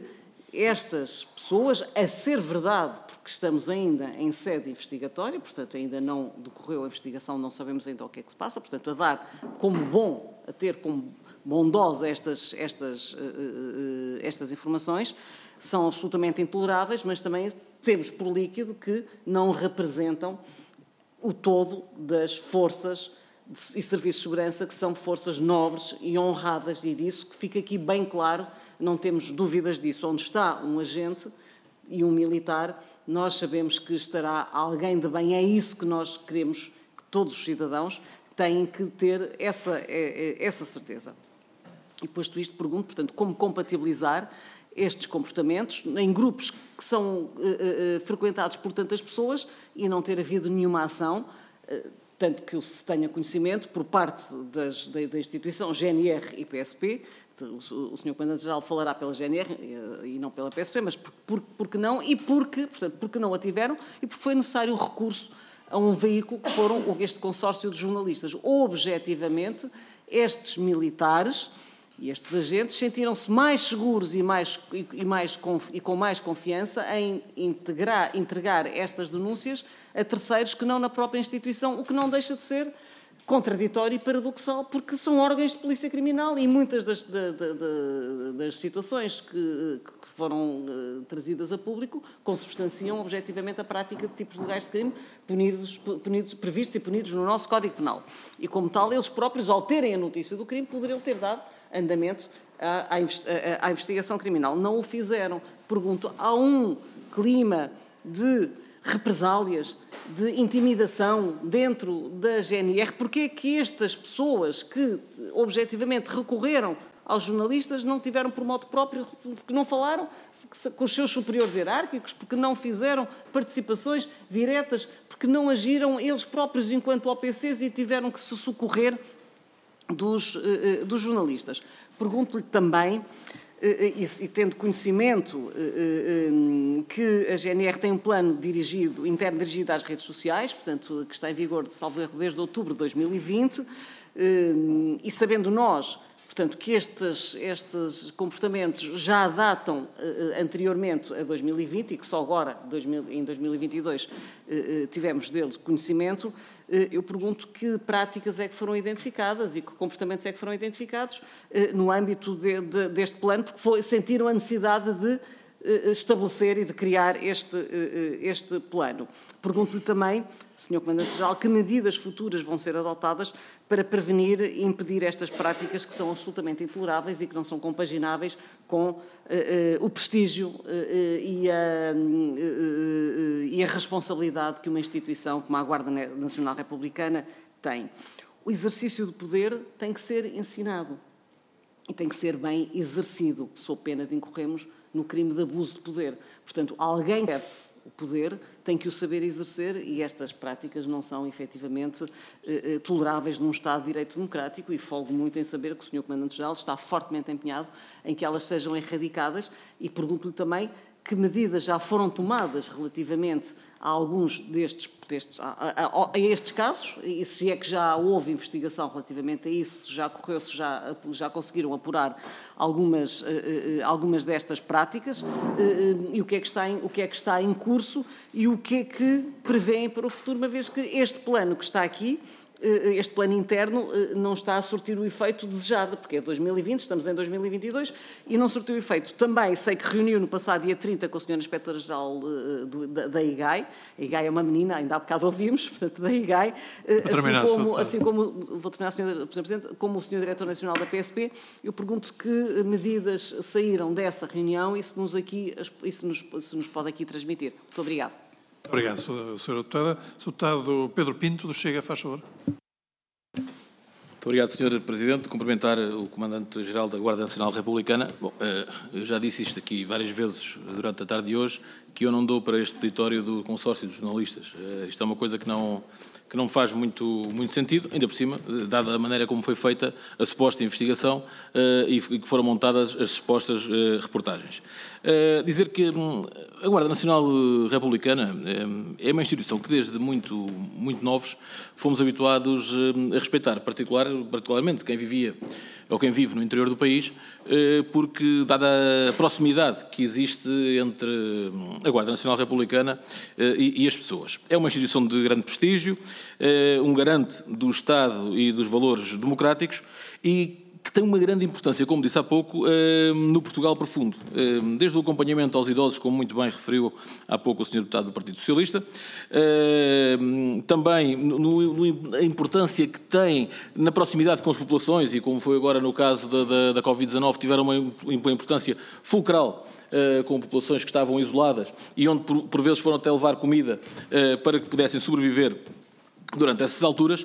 estas pessoas, a ser verdade, porque estamos ainda em sede investigatória, portanto ainda não decorreu a investigação, não sabemos ainda o que é que se passa, portanto a dar como bom, a ter como bondosa estas, estas, uh, uh, estas informações, são absolutamente intoleráveis, mas também temos por líquido que não representam o todo das forças e serviços de segurança, que são forças nobres e honradas, e disso que fica aqui bem claro, não temos dúvidas disso. Onde está um agente e um militar, nós sabemos que estará alguém de bem. É isso que nós queremos, que todos os cidadãos têm que ter essa, essa certeza. E posto isto, pergunto, portanto, como compatibilizar estes comportamentos em grupos que são uh, uh, frequentados por tantas pessoas e não ter havido nenhuma ação, uh, tanto que se tenha conhecimento por parte das, da, da instituição G N R e P S P, o, o senhor Comandante-Geral falará pela G N R e, e não pela P S P, mas por, por, porque não, e porque, portanto, porque não a tiveram e porque foi necessário o recurso a um veículo que foram este consórcio de jornalistas. Objetivamente, estes militares e estes agentes sentiram-se mais seguros e, mais, e, e, mais, e com mais confiança em integrar, entregar estas denúncias a terceiros que não na própria instituição, o que não deixa de ser contraditório e paradoxal, porque são órgãos de polícia criminal e muitas das, de, de, de, das situações que, que foram uh, trazidas a público consubstanciam objetivamente a prática de tipos legais de crime punidos, punidos, previstos e punidos no nosso Código Penal. E, como tal, eles próprios, ao terem a notícia do crime, poderiam ter dado andamento à, à, à investigação criminal. Não o fizeram. Pergunto, há um clima de represálias, de intimidação dentro da G N R? Porque é que estas pessoas que objetivamente recorreram aos jornalistas não tiveram por modo próprio, porque não falaram com os seus superiores hierárquicos, porque não fizeram participações diretas, porque não agiram eles próprios enquanto O P Cs e tiveram que se socorrer dos, dos jornalistas? Pergunto-lhe também, E, e tendo conhecimento que a G N R tem um plano dirigido, interno dirigido às redes sociais, portanto, que está em vigor, salvo erro, desde outubro de dois mil e vinte, e sabendo nós, portanto, que estes, estes comportamentos já datam anteriormente a dois mil e vinte e que só agora, em dois mil e vinte e dois, tivemos deles conhecimento, eu pergunto que práticas é que foram identificadas e que comportamentos é que foram identificados no âmbito de, de, deste plano, porque foi, sentiram a necessidade de estabelecer e de criar este, este plano. Pergunto-lhe também, senhor Comandante-Geral, que medidas futuras vão ser adotadas para prevenir e impedir estas práticas que são absolutamente intoleráveis e que não são compagináveis com uh, uh, o prestígio uh, uh, e, a, uh, uh, e a responsabilidade que uma instituição como a Guarda Nacional Republicana tem. O exercício do poder tem que ser ensinado e tem que ser bem exercido, sob pena de incorrermos no crime de abuso de poder. Portanto, alguém que exerce o poder tem que o saber exercer e estas práticas não são efetivamente eh, toleráveis num Estado de Direito Democrático e folgo muito em saber que o senhor Comandante-Geral está fortemente empenhado em que elas sejam erradicadas e pergunto-lhe também que medidas já foram tomadas relativamente a alguns destes, destes a, a, a estes casos, e se é que já houve investigação relativamente a isso, se já correu, se já, já conseguiram apurar algumas, uh, uh, algumas destas práticas, uh, uh, e o que, é que está em, o que é que está em curso e o que é que prevêem para o futuro, uma vez que este plano que está aqui, este plano interno não está a surtir o efeito desejado, porque é dois mil e vinte, estamos em dois mil e vinte e dois, e não surtiu o efeito. Também sei que reuniu no passado dia trinta com a senhora Inspetora-Geral da I G A I, a I G A I é uma menina, ainda há bocado ouvimos, portanto, da I G A I, assim como, assim como, vou terminar, senhor Presidente, como o senhor Diretor Nacional da P S P, eu pergunto que medidas saíram dessa reunião e se nos, aqui, se nos, se nos pode aqui transmitir. Muito obrigado. Obrigado, senhora Deputada. senhor Deputado Pedro Pinto, do Chega, faz favor. Muito obrigado, senhor Presidente. Cumprimentar o Comandante-Geral da Guarda Nacional Republicana. Bom, eu já disse isto aqui várias vezes durante a tarde de hoje, que eu não dou para este peditório do consórcio dos jornalistas. Isto é uma coisa que não, que não faz muito, muito sentido, ainda por cima, dada a maneira como foi feita a suposta investigação e que foram montadas as supostas reportagens. Dizer que a Guarda Nacional Republicana é uma instituição que desde muito, muito novos fomos habituados a respeitar, particular, particularmente quem vivia ou quem vive no interior do país, porque, dada a proximidade que existe entre a Guarda Nacional Republicana e, e as pessoas. É uma instituição de grande prestígio, um garante do Estado e dos valores democráticos e que tem uma grande importância, como disse há pouco, no Portugal profundo. Desde o acompanhamento aos idosos, como muito bem referiu há pouco o senhor Deputado do Partido Socialista, também a importância que tem na proximidade com as populações, e como foi agora no caso da, da, da Covid dezanove, tiveram uma, uma importância fulcral com populações que estavam isoladas e onde por, por vezes foram até levar comida para que pudessem sobreviver durante essas alturas.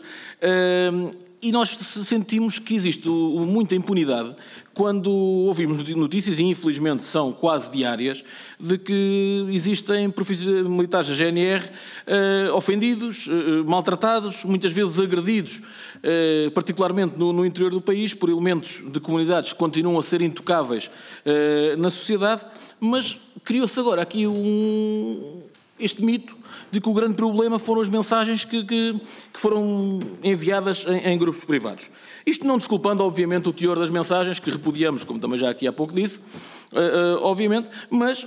E nós sentimos que existe muita impunidade quando ouvimos notícias, e infelizmente são quase diárias, de que existem militares da G N R uh, ofendidos, uh, maltratados, muitas vezes agredidos, uh, particularmente no, no interior do país, por elementos de comunidades que continuam a ser intocáveis uh, na sociedade, mas criou-se agora aqui um... este mito de que o grande problema foram as mensagens que, que, que foram enviadas em, em grupos privados. Isto não desculpando, obviamente, o teor das mensagens, que repudiamos, como também já aqui há pouco disse, uh, uh, obviamente, mas, uh,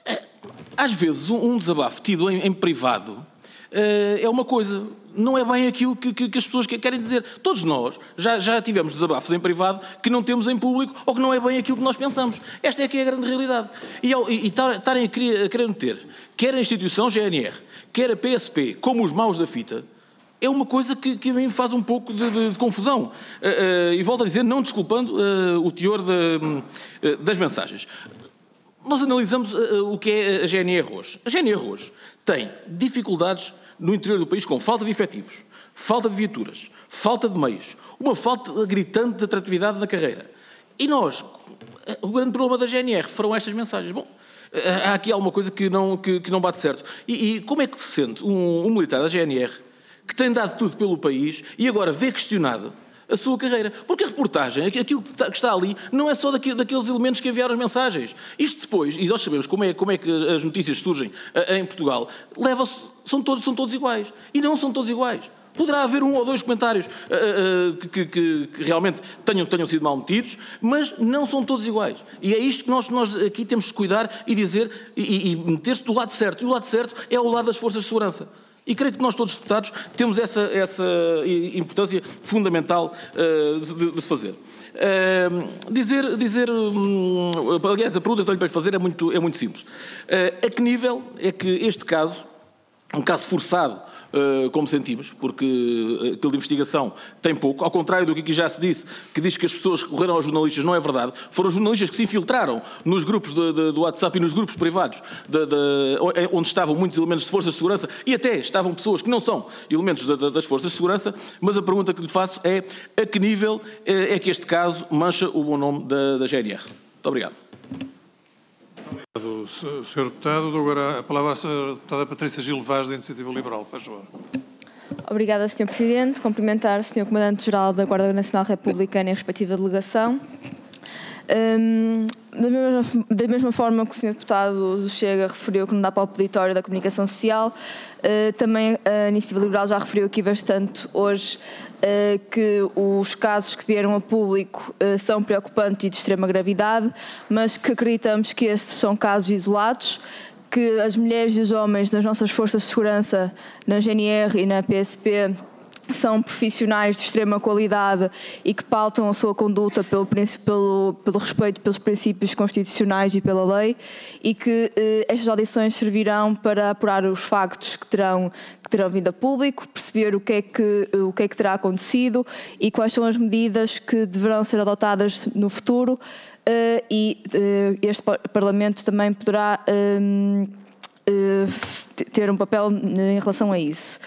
às vezes, um, um desabafo tido em, em privado uh, é uma coisa, não é bem aquilo que, que, que as pessoas querem dizer. Todos nós já, já tivemos desabafos em privado que não temos em público ou que não é bem aquilo que nós pensamos. Esta é que é a grande realidade. E estarem a querer, a querer meter, quer a instituição G N R, quer a P S P, como os maus da fita, é uma coisa que, que a mim faz um pouco de, de, de confusão. Uh, uh, e volto a dizer, não desculpando uh, o teor de, uh, das mensagens. Nós analisamos uh, o que é a G N R hoje. A G N R hoje tem dificuldades no interior do país com falta de efetivos, falta de viaturas, falta de meios, uma falta gritante de atratividade na carreira. E nós, o grande problema da G N R foram estas mensagens. Bom, há aqui alguma coisa que não, que, que não bate certo. E, e como é que se sente um, um militar da G N R que tem dado tudo pelo país e agora vê questionado a sua carreira? Porque a reportagem, aquilo que está, que está ali, não é só daqui, daqueles elementos que enviaram as mensagens. Isto depois, e nós sabemos como é, como é que as notícias surgem em Portugal, leva-se, são todos, são todos iguais. E não são todos iguais. Poderá haver um ou dois comentários uh, uh, que, que, que realmente tenham, tenham sido mal metidos, mas não são todos iguais. E é isto que nós, nós aqui temos de cuidar e dizer, e, e meter-se do lado certo. E o lado certo é o lado das forças de segurança. E creio que nós todos deputados temos essa, essa importância fundamental uh, de, de se fazer. Uh, dizer, dizer um, aliás, a pergunta que tenho para lhe fazer é muito, é muito simples. Uh, a que nível é que este caso, um caso forçado, Uh, como sentimos, porque uh, aquilo de investigação tem pouco, ao contrário do que aqui já se disse, que diz que as pessoas recorreram aos jornalistas, não é verdade. Foram os jornalistas que se infiltraram nos grupos de, de, do WhatsApp e nos grupos privados, de, de, onde estavam muitos elementos de forças de segurança, e até estavam pessoas que não são elementos de, de, das forças de segurança, mas a pergunta que lhe faço é a que nível uh, é que este caso mancha o bom nome da, da G N R? Muito obrigado. Obrigado, senhor Deputado. Dou agora a palavra à senhora Deputada Patrícia Gil Vaz, da Iniciativa Liberal. Faz favor. Obrigada, senhor Presidente. Cumprimentar o senhor Comandante-Geral da Guarda Nacional Republicana e a respectiva delegação. Um, da, mesma, da mesma forma que o senhor Deputado do Chega referiu que não dá para o peditório da comunicação social, uh, também a Iniciativa Liberal já referiu aqui bastante hoje uh, que os casos que vieram a público uh, são preocupantes e de extrema gravidade, mas que acreditamos que estes são casos isolados, que as mulheres e os homens das nossas forças de segurança, na G N R e na P S P, são profissionais de extrema qualidade e que pautam a sua conduta pelo, pelo, pelo respeito pelos princípios constitucionais e pela lei, e que eh, estas audições servirão para apurar os factos que terão, que terão vindo a público, perceber o que, é que, o que é que terá acontecido e quais são as medidas que deverão ser adotadas no futuro, uh, e uh, este Parlamento também poderá uh, uh, ter um papel em relação a isso.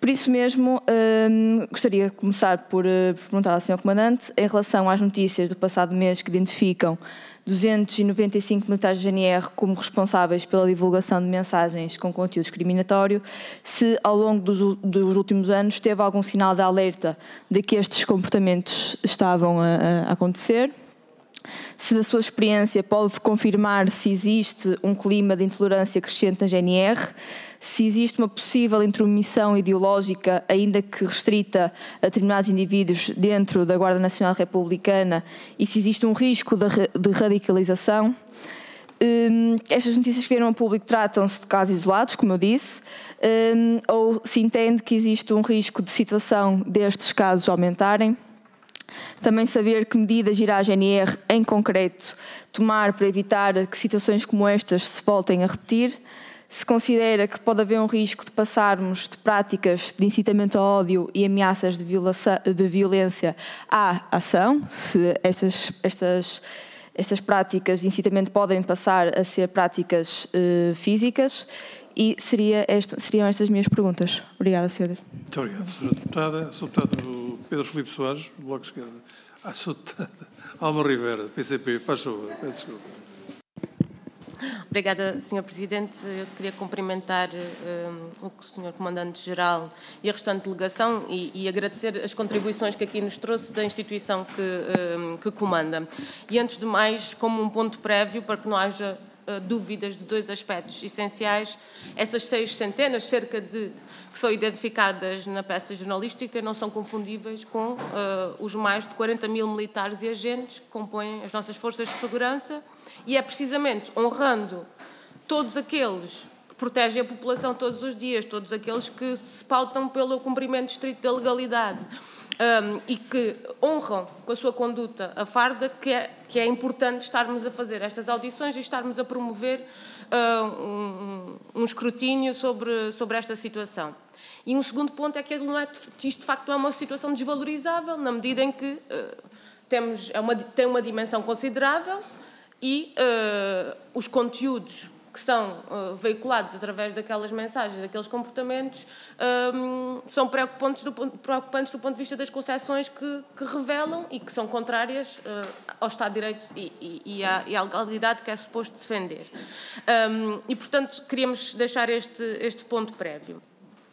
Por isso mesmo, hum, gostaria de começar por, uh, por perguntar ao senhor Comandante, em relação às notícias do passado mês que identificam duzentos e noventa e cinco militares da G N R como responsáveis pela divulgação de mensagens com conteúdo discriminatório, se ao longo dos, dos últimos anos teve algum sinal de alerta de que estes comportamentos estavam a, a acontecer, se da sua experiência pode confirmar se existe um clima de intolerância crescente na G N R, se existe uma possível intromissão ideológica, ainda que restrita a determinados indivíduos dentro da Guarda Nacional Republicana, e se existe um risco de, de radicalização. Um, estas notícias que vieram ao público tratam-se de casos isolados, como eu disse, um, ou se entende que existe um risco de situação destes casos aumentarem. Também saber que medidas irá a G N R, em concreto, tomar para evitar que situações como estas se voltem a repetir. Se considera que pode haver um risco de passarmos de práticas de incitamento ao ódio e ameaças de, violação, de violência à ação, se estas, estas, estas práticas de incitamento podem passar a ser práticas uh, físicas, e seria esta, seriam estas as minhas perguntas. Obrigada, senhora. Muito obrigado, senhora Deputada. Sou Deputado Pedro Filipe Soares, do Bloco de Esquerda. Ah, sou Deputada Alma Rivera, P C P. Faz favor, peço desculpa. Obrigada, senhor Presidente. Eu queria cumprimentar um, o senhor Comandante-Geral e a restante delegação e, e agradecer as contribuições que aqui nos trouxe da instituição que, um, que comanda. E, antes de mais, como um ponto prévio, para que não haja uh, dúvidas de dois aspectos essenciais, essas seis centenas, cerca de, que são identificadas na peça jornalística, não são confundíveis com uh, os mais de quarenta mil militares e agentes que compõem as nossas forças de segurança. E é precisamente honrando todos aqueles que protegem a população todos os dias, todos aqueles que se pautam pelo cumprimento estrito da legalidade um, e que honram com a sua conduta a farda, que é, que é importante estarmos a fazer estas audições e estarmos a promover uh, um, um escrutínio sobre, sobre esta situação. E um segundo ponto é que não é, isto de facto não é uma situação desvalorizável, na medida em que uh, temos, é uma, tem uma dimensão considerável. E uh, os conteúdos que são uh, veiculados através daquelas mensagens, daqueles comportamentos, um, são preocupantes do, preocupantes do ponto de vista das concessões que, que revelam e que são contrárias uh, ao Estado de Direito e, e, e, à, e à legalidade que é suposto defender. Um, e, portanto, queríamos deixar este, este ponto prévio.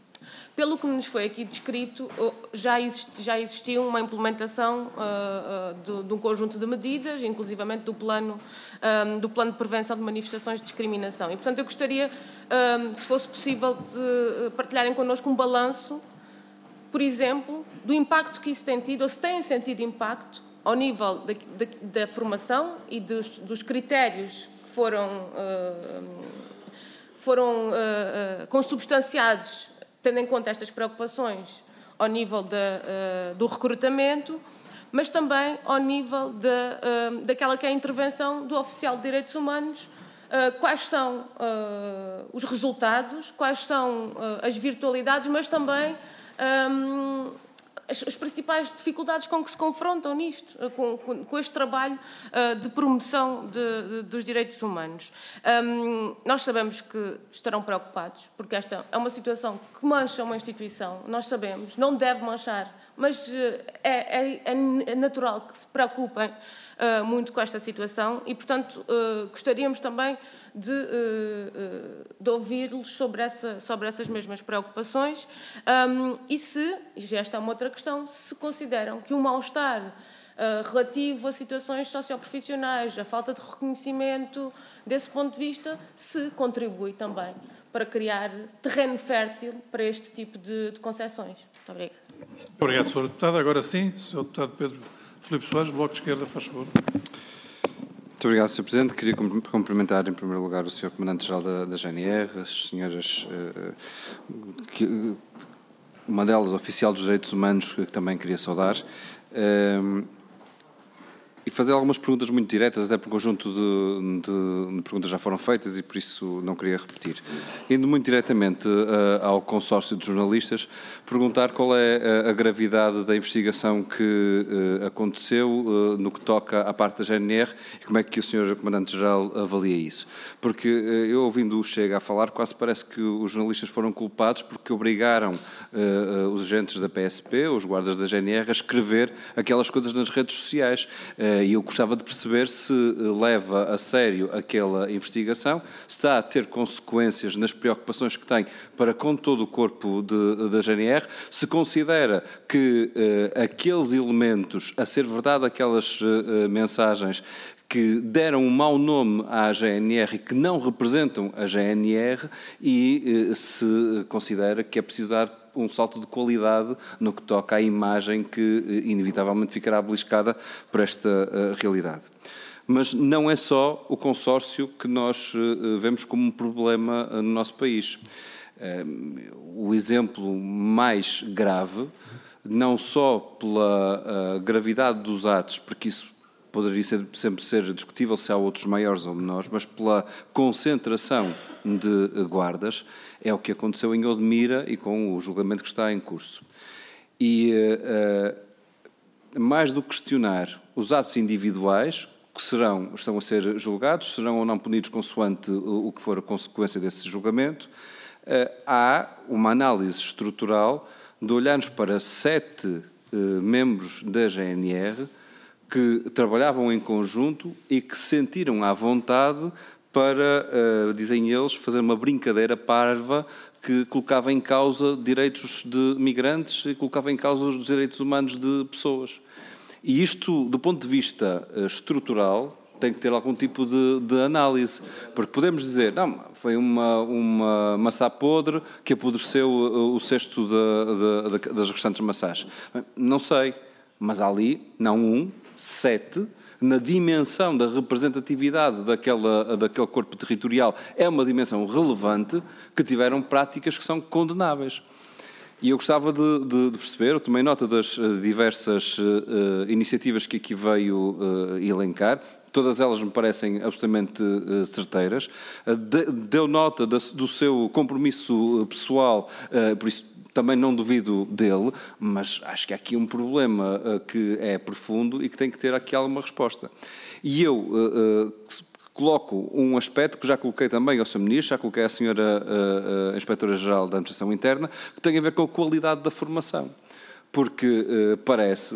Pelo que nos foi aqui descrito, já, exist, já existiu uma implementação uh, uh, de, de um conjunto de medidas, inclusivamente do plano, um, do plano de prevenção de manifestações de discriminação. E, portanto, eu gostaria, um, se fosse possível, de partilharem connosco um balanço, por exemplo, do impacto que isso tem tido, ou se tem sentido impacto, ao nível da, da, da formação e dos, dos critérios que foram, uh, foram uh, uh, consubstanciados, tendo em conta estas preocupações ao nível da, uh, do recrutamento, mas também ao nível de, uh, daquela que é a intervenção do oficial de direitos humanos, uh, quais são uh, os resultados, quais são uh, as virtualidades, mas também um, as, as principais dificuldades com que se confrontam nisto, uh, com, com, com este trabalho uh, de promoção de, de, dos direitos humanos. Um, nós sabemos que estarão preocupados, porque esta é uma situação que mancha uma instituição, nós sabemos, não deve manchar, mas uh, é, é, é natural que se preocupem uh, muito com esta situação e, portanto, uh, gostaríamos também de, uh, de ouvir-los sobre, essa, sobre essas mesmas preocupações um, e se, e esta é uma outra questão, se consideram que o mal-estar uh, relativo a situações socioprofissionais, a falta de reconhecimento desse ponto de vista, se contribui também para criar terreno fértil para este tipo de, de concessões. Muito obrigada. Obrigado, senhora Deputada. Agora sim, senhor Deputado Pedro Filipe Soares, do Bloco de Esquerda, faz favor. Muito obrigado, senhor Presidente. Queria cumprimentar, em primeiro lugar, o senhor Comandante-Geral da, da G N R, as senhoras, uh, que, uma delas, oficial dos Direitos Humanos, que também queria saudar. Uh, e fazer algumas perguntas muito diretas, até porque o conjunto de, de, de perguntas já foram feitas e por isso não queria repetir. Indo muito diretamente uh, ao consórcio de jornalistas, perguntar qual é a, a gravidade da investigação que uh, aconteceu uh, no que toca à parte da G N R e como é que o senhor Comandante-Geral avalia isso. Porque uh, eu, ouvindo o Chega a falar, quase parece que os jornalistas foram culpados porque obrigaram uh, uh, os agentes da P S P, os guardas da G N R, a escrever aquelas coisas nas redes sociais. Uh, E eu gostava de perceber se leva a sério aquela investigação, se está a ter consequências nas preocupações que tem para com todo o corpo de, da G N R, se considera que uh, aqueles elementos, a ser verdade aquelas uh, mensagens que deram um mau nome à G N R e que não representam a G N R e uh, se considera que é preciso dar um salto de qualidade no que toca à imagem que inevitavelmente ficará beliscada por esta uh, realidade. Mas não é só o consórcio que nós uh, vemos como um problema uh, no nosso país. Uh, o exemplo mais grave, não só pela uh, gravidade dos atos, porque isso poderia ser, sempre ser discutível se há outros maiores ou menores, mas pela concentração de guardas, é o que aconteceu em Odmira e com o julgamento que está em curso. E uh, mais do que questionar os atos individuais, que serão, estão a ser julgados, serão ou não punidos consoante o, o que for a consequência desse julgamento, uh, há uma análise estrutural de olharmos para sete uh, membros da G N R que trabalhavam em conjunto e que se sentiram à vontade para, uh, dizem eles, fazer uma brincadeira parva que colocava em causa direitos de migrantes e colocava em causa os direitos humanos de pessoas. E isto, do ponto de vista uh, estrutural, tem que ter algum tipo de, de análise, porque podemos dizer, não, foi uma, uma maçã podre que apodreceu o, o cesto de, de, de, das restantes maçãs. Não sei, mas há ali, não um, sete, na dimensão da representatividade daquela, daquele corpo territorial, é uma dimensão relevante, que tiveram práticas que são condenáveis. E eu gostava de, de, de perceber, eu tomei nota das diversas uh, iniciativas que aqui veio uh, elencar, todas elas me parecem absolutamente uh, certeiras, uh, de, deu nota da, do seu compromisso pessoal, uh, por isso também não duvido dele, mas acho que há aqui um problema uh, que é profundo e que tem que ter aqui alguma resposta. E eu uh, uh, coloco um aspecto que já coloquei também ao senhor Ministro, já coloquei à senhora uh, uh, Inspetora-Geral da Administração Interna, que tem a ver com a qualidade da formação. Porque uh, parece,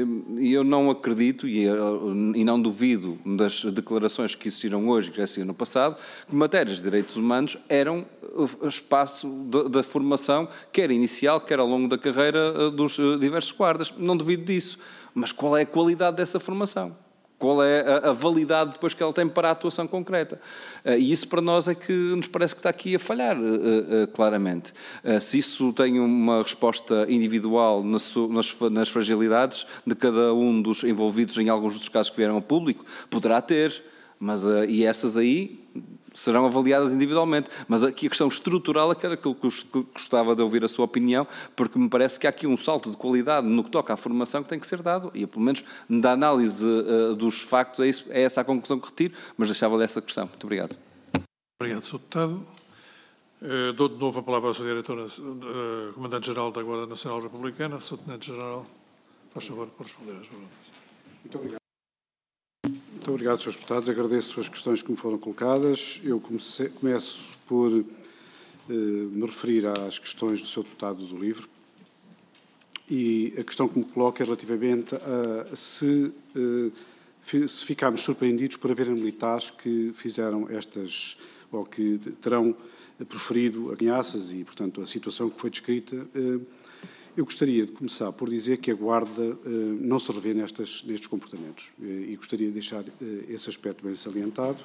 e eu não acredito e, uh, e não duvido das declarações que existiram hoje, que já existiram no passado, que matérias de direitos humanos eram o espaço da, da formação, quer inicial, quer ao longo da carreira uh, dos uh, diversos guardas. Não duvido disso. Mas qual é a qualidade dessa formação? Qual é a, a validade depois que ela tem para a atuação concreta? Uh, e isso para nós é que nos parece que está aqui a falhar, uh, uh, claramente. Uh, se isso tem uma resposta individual nas, nas, nas fragilidades de cada um dos envolvidos em alguns dos casos que vieram ao público, poderá ter, mas, uh, e essas aí serão avaliadas individualmente. Mas aqui a questão estrutural é que era aquilo que eu gostava de ouvir a sua opinião, porque me parece que há aqui um salto de qualidade no que toca à formação que tem que ser dado, e pelo menos da análise uh, dos factos, é, isso, é essa a conclusão que retiro, mas deixava dessa questão. Muito obrigado. Obrigado, senhor Deputado. Uh, dou de novo a palavra ao senhor Diretor, uh, Comandante-Geral da Guarda Nacional Republicana. senhor Tenente-Geral, faz favor por responder às perguntas. Muito obrigado. Muito obrigado, senhores Deputados. Agradeço as questões que me foram colocadas. Eu comecei, começo por eh, me referir às questões do senhor Deputado do Livre. E a questão que me coloca é relativamente a se, eh, se ficarmos surpreendidos por haverem militares que fizeram estas, ou que terão proferido ameaças e, portanto, a situação que foi descrita. Eh, Eu gostaria de começar por dizer que a Guarda uh, não se revê nestas, nestes comportamentos uh, e gostaria de deixar uh, esse aspecto bem salientado.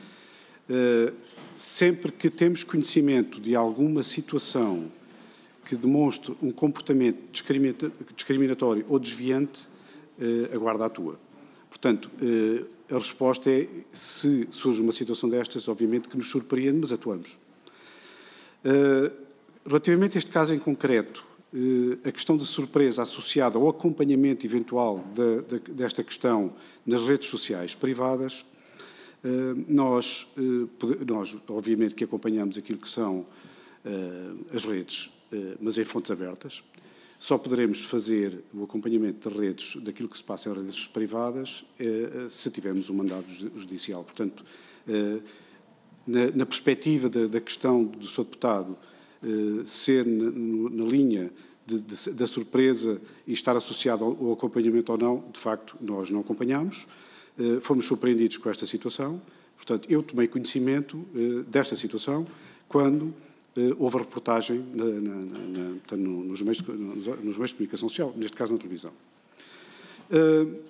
Uh, sempre que temos conhecimento de alguma situação que demonstre um comportamento discriminatório ou desviante, uh, a Guarda atua. Portanto, uh, a resposta é, se surge uma situação destas, obviamente que nos surpreende, mas atuamos. Uh, relativamente a este caso em concreto, a questão de surpresa associada ao acompanhamento eventual de, de, desta questão nas redes sociais privadas, nós, nós, obviamente, que acompanhamos aquilo que são as redes, mas em fontes abertas. Só poderemos fazer o acompanhamento de redes, daquilo que se passa em redes privadas, se tivermos um mandato judicial. Portanto, na, na perspectiva da, da questão do senhor Deputado ser na, na linha de, de, da surpresa e estar associado ao, ao acompanhamento ou não, de facto, nós não acompanhamos. Fomos surpreendidos com esta situação. Portanto, eu tomei conhecimento desta situação quando houve a reportagem na, na, na, na, nos, meios, nos, nos meios de comunicação social, neste caso na televisão. Uh,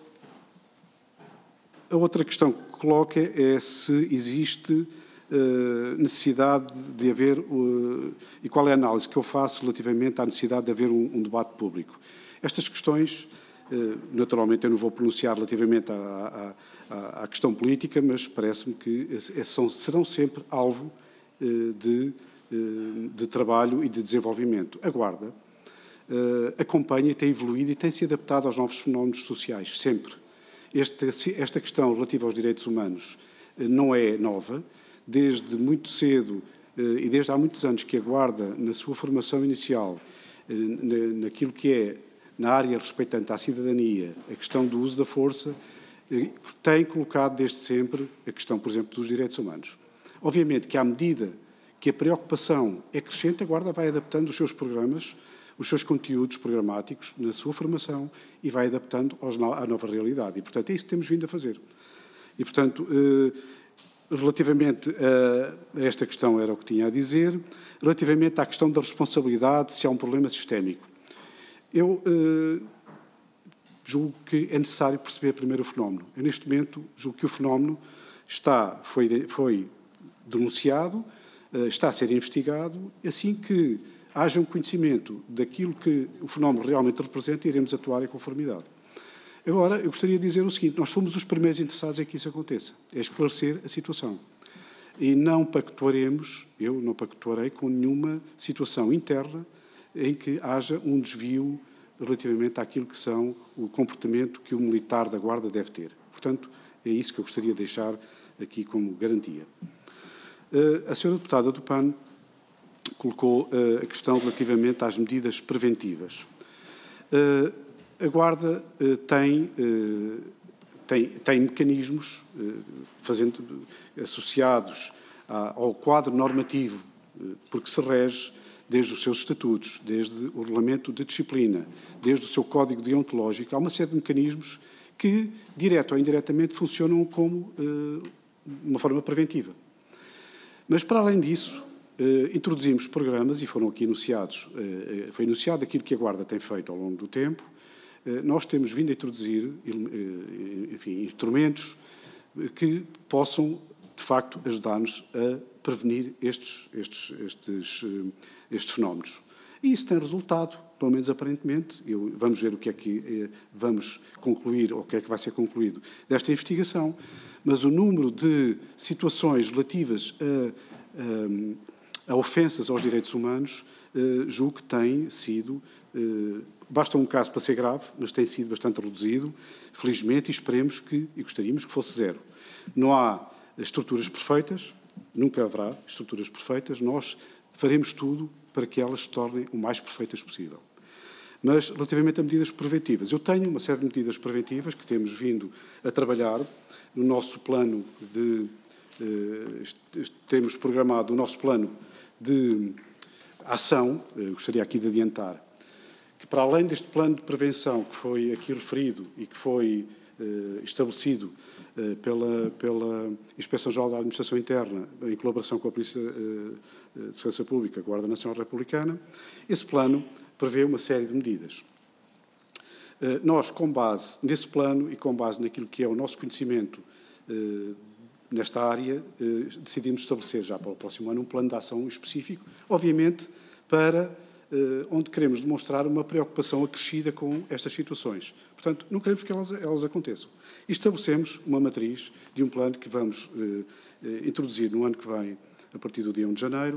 a outra questão que coloca é se existe uh, necessidade de haver, uh, e qual é a análise que eu faço relativamente à necessidade de haver um, um debate público. Estas questões, uh, naturalmente eu não vou pronunciar relativamente à, à, à questão política, mas parece-me que são, serão sempre alvo uh, de de trabalho e de desenvolvimento. A Guarda uh, acompanha e tem evoluído e tem se adaptado aos novos fenómenos sociais, sempre. Este, esta questão relativa aos direitos humanos uh, não é nova. Desde muito cedo uh, e desde há muitos anos que a Guarda, na sua formação inicial, uh, na, naquilo que é na área respeitante à cidadania, a questão do uso da força, uh, tem colocado desde sempre a questão, por exemplo, dos direitos humanos. Obviamente que à medida que a preocupação é crescente, a Guarda vai adaptando os seus programas, os seus conteúdos programáticos na sua formação e vai adaptando aos, à nova realidade. E, portanto, é isso que temos vindo a fazer. E, portanto, eh, relativamente a esta questão era o que tinha a dizer. Relativamente à questão da responsabilidade, se há um problema sistémico. Eu eh, julgo que é necessário perceber primeiro o fenómeno. Eu, neste momento, julgo que o fenómeno está, foi, foi denunciado, está a ser investigado, assim que haja um conhecimento daquilo que o fenómeno realmente representa, iremos atuar em conformidade. Agora, eu gostaria de dizer o seguinte, nós somos os primeiros interessados em que isso aconteça, é esclarecer a situação. E não pactuaremos, eu não pactuarei com nenhuma situação interna em que haja um desvio relativamente àquilo que são o comportamento que o militar da Guarda deve ter. Portanto, é isso que eu gostaria de deixar aqui como garantia. A senhora deputada do P A N colocou a questão relativamente às medidas preventivas. A Guarda tem, tem, tem mecanismos fazendo, associados ao quadro normativo, porque se rege desde os seus estatutos, desde o regulamento de disciplina, desde o seu código deontológico. Há uma série de mecanismos que, direto ou indiretamente, funcionam como uma forma preventiva. Mas, para além disso, eh, introduzimos programas, e foram aqui anunciados, eh, foi anunciado aquilo que a Guarda tem feito ao longo do tempo. Eh, nós temos vindo a introduzir, eh, enfim, instrumentos que possam, de facto, ajudar-nos a prevenir estes, estes, estes, estes fenómenos. E isso tem resultado, pelo menos aparentemente. Eu, vamos ver o que é que eh, vamos concluir, ou o que é que vai ser concluído desta investigação. Mas o número de situações relativas a, a, a ofensas aos direitos humanos, eh, julgo que tem sido, eh, basta um caso para ser grave, mas tem sido bastante reduzido, felizmente, e esperemos que, e gostaríamos que fosse zero. Não há estruturas perfeitas, nunca haverá estruturas perfeitas, nós faremos tudo para que elas se tornem o mais perfeitas possível. Mas, relativamente a medidas preventivas, eu tenho uma série de medidas preventivas que temos vindo a trabalhar. No nosso plano de, eh, temos programado o nosso plano de ação, eu gostaria aqui de adiantar, que para além deste plano de prevenção que foi aqui referido e que foi eh, estabelecido eh, pela, pela Inspeção-Geral da Administração Interna, em colaboração com a Polícia eh, de Segurança Pública, a Guarda Nacional Republicana, esse plano prevê uma série de medidas. Nós, com base nesse plano e com base naquilo que é o nosso conhecimento eh, nesta área, eh, decidimos estabelecer já para o próximo ano um plano de ação específico, obviamente para eh, onde queremos demonstrar uma preocupação acrescida com estas situações. Portanto, não queremos que elas, elas aconteçam. E estabelecemos uma matriz de um plano que vamos eh, introduzir no ano que vem, a partir do dia primeiro de janeiro,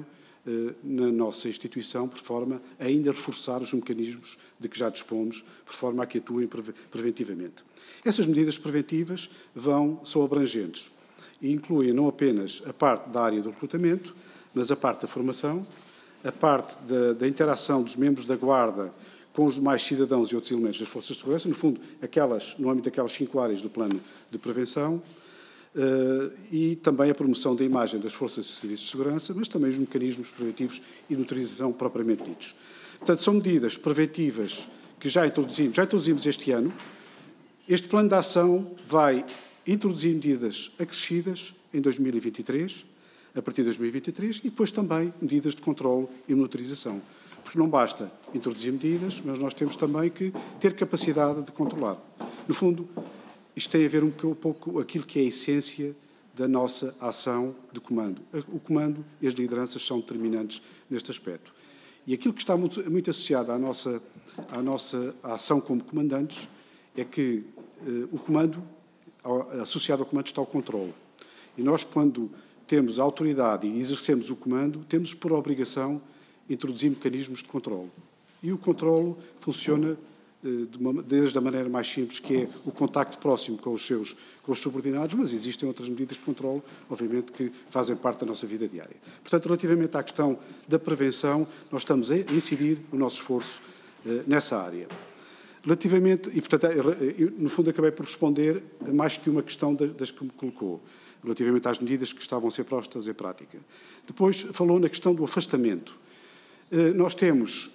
na nossa instituição, por forma a ainda reforçar os mecanismos de que já dispomos, por forma a que atuem preventivamente. Essas medidas preventivas vão, são abrangentes e incluem não apenas a parte da área do recrutamento, mas a parte da formação, a parte da, da interação dos membros da Guarda com os demais cidadãos e outros elementos das forças de segurança, no fundo, aquelas, no âmbito daquelas cinco áreas do plano de prevenção, uh, e também a promoção da imagem das forças de serviços de segurança, mas também os mecanismos preventivos e de utilização propriamente ditos. Portanto, são medidas preventivas que já introduzimos, já introduzimos este ano. Este plano de ação vai introduzir medidas acrescidas em dois mil e vinte e três, a partir de dois mil e vinte e três, e depois também medidas de controle e monitorização. Porque não basta introduzir medidas, mas nós temos também que ter capacidade de controlar. No fundo, isto tem a ver um pouco aquilo que é a essência da nossa ação de comando. O comando e as lideranças são determinantes neste aspecto. E aquilo que está muito, muito associado à nossa, à nossa ação como comandantes é que eh, o comando, associado ao comando, está o controle. E nós, quando temos a autoridade e exercemos o comando, temos por obrigação introduzir mecanismos de controle. E o controle funciona eh, de uma, desde a maneira mais simples, que é o contacto próximo com os seus com os subordinados, mas existem outras medidas de controle, obviamente, que fazem parte da nossa vida diária. Portanto, relativamente à questão da prevenção, nós estamos a incidir o nosso esforço eh, nessa área. Relativamente, e portanto, eu, no fundo acabei por responder a mais que uma questão das que me colocou, relativamente às medidas que estavam a ser postas em prática. Depois falou na questão do afastamento. Nós temos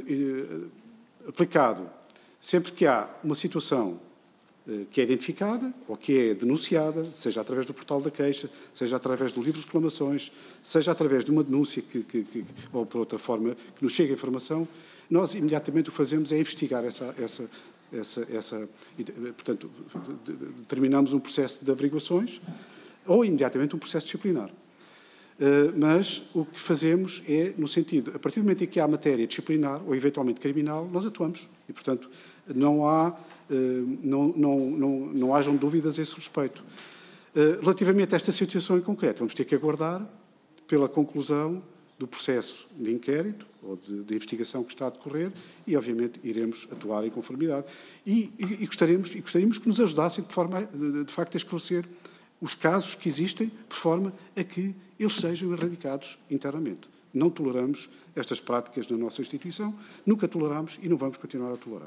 aplicado, sempre que há uma situação que é identificada ou que é denunciada, seja através do portal da queixa, seja através do livro de reclamações, seja através de uma denúncia que, que, que, ou por outra forma que nos chega a informação, nós imediatamente o que fazemos é investigar essa, essa, essa, essa portanto, determinamos um processo de averiguações ou imediatamente um processo disciplinar. Uh, mas o que fazemos é, no sentido, a partir do momento em que há matéria disciplinar ou eventualmente criminal, nós atuamos. E, portanto, não, há, uh, não, não, não, não hajam dúvidas a esse respeito. Uh, relativamente a esta situação em concreto, vamos ter que aguardar pela conclusão do processo de inquérito ou de, de investigação que está a decorrer e, obviamente, iremos atuar em conformidade. E, e, e, gostaríamos, e gostaríamos que nos ajudassem, de forma, de, de facto, a esclarecer os casos que existem, de forma a que eles sejam erradicados internamente. Não toleramos estas práticas na nossa instituição, nunca toleramos e não vamos continuar a tolerar.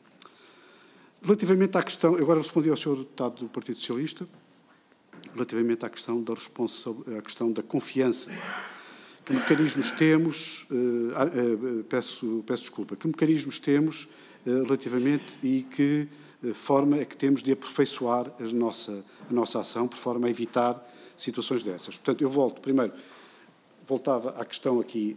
Relativamente à questão, agora respondi ao senhor deputado do Partido Socialista, relativamente à questão da responsabilidade, à questão da confiança. Que mecanismos temos, uh, uh, peço, peço desculpa, que mecanismos temos uh, relativamente e que uh, forma é que temos de aperfeiçoar a nossa, a nossa ação, por forma a evitar situações dessas. Portanto, eu volto, primeiro, voltava à questão aqui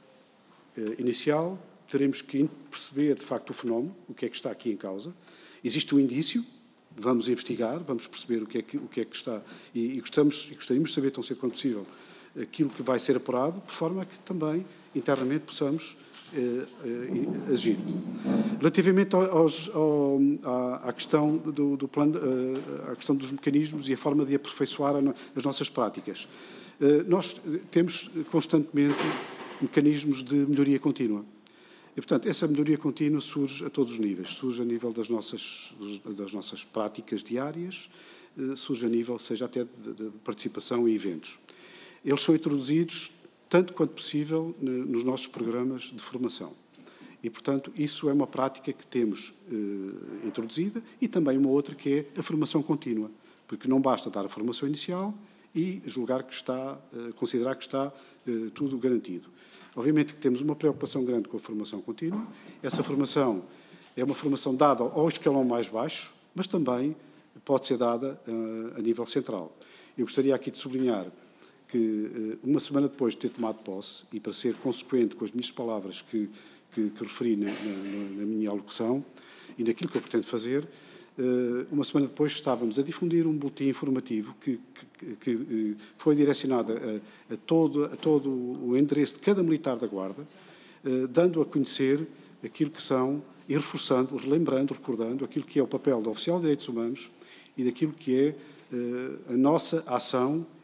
uh, inicial, teremos que perceber, de facto, o fenómeno, o que é que está aqui em causa. Existe um indício, vamos investigar, vamos perceber o que é que, o que, é que está, e, e, gostamos, e gostaríamos de saber, tão cedo quanto possível, aquilo que vai ser apurado, de forma a que também, internamente, possamos eh, eh, agir. Relativamente aos, ao, à, à, questão do, do plano, eh, à questão dos mecanismos e a forma de aperfeiçoar a, as nossas práticas, eh, nós temos constantemente mecanismos de melhoria contínua. E, portanto, essa melhoria contínua surge a todos os níveis. Surge a nível das nossas, das nossas práticas diárias, eh, surge a nível, seja até de, de participação em eventos. Eles são introduzidos, tanto quanto possível, nos nossos programas de formação. E, portanto, isso é uma prática que temos eh, introduzida e também uma outra que é a formação contínua, porque não basta dar a formação inicial e julgar que está, eh, considerar que está eh, tudo garantido. Obviamente que temos uma preocupação grande com a formação contínua. Essa formação é uma formação dada ao escalão mais baixo, mas também pode ser dada uh, a nível central. Eu gostaria aqui de sublinhar que, uh, uma semana depois de ter tomado posse, e para ser consequente com as minhas palavras que, que, que referi na, na, na minha alocução e naquilo que eu pretendo fazer, uh, uma semana depois estávamos a difundir um boletim informativo que, que, que uh, foi direcionado a, a, todo, a todo o endereço de cada militar da Guarda, uh, dando a conhecer aquilo que são, e reforçando, relembrando, recordando aquilo que é o papel do oficial de direitos humanos e daquilo que é uh, a nossa ação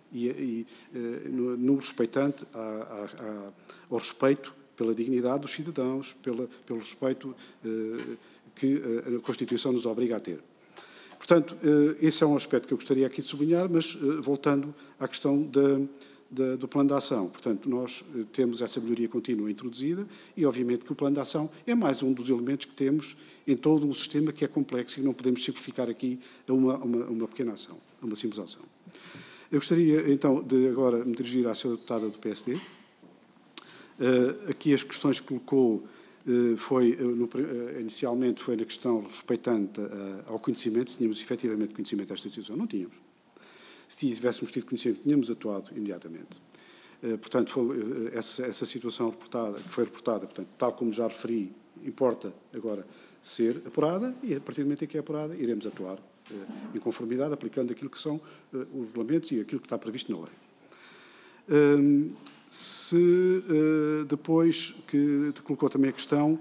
e, e no, no respeitante a, a, a, ao respeito pela dignidade dos cidadãos, pela, pelo respeito eh, que a Constituição nos obriga a ter. Portanto, eh, esse é um aspecto que eu gostaria aqui de sublinhar, mas eh, voltando à questão da, da, do plano de ação. Portanto, nós eh, temos essa melhoria contínua introduzida e, obviamente, que o plano de ação é mais um dos elementos que temos em todo um sistema que é complexo e não podemos simplificar aqui a uma, uma, uma pequena ação, a uma simples ação. Eu gostaria, então, de agora me dirigir à senhora deputada do P S D. Uh, aqui as questões que colocou uh, foi, uh, no, uh, inicialmente, foi na questão respeitante uh, ao conhecimento, se tínhamos efetivamente conhecimento desta situação. Não tínhamos. Se tivéssemos tido conhecimento, tínhamos atuado imediatamente. Uh, portanto, foi, uh, essa, essa situação reportada, que foi reportada, portanto, tal como já referi, importa agora ser apurada e, a partir do momento em que é apurada, iremos atuar uh, em conformidade, aplicando aquilo que são uh, os regulamentos e aquilo que está previsto na lei. Uh, Se uh, depois que te colocou também a questão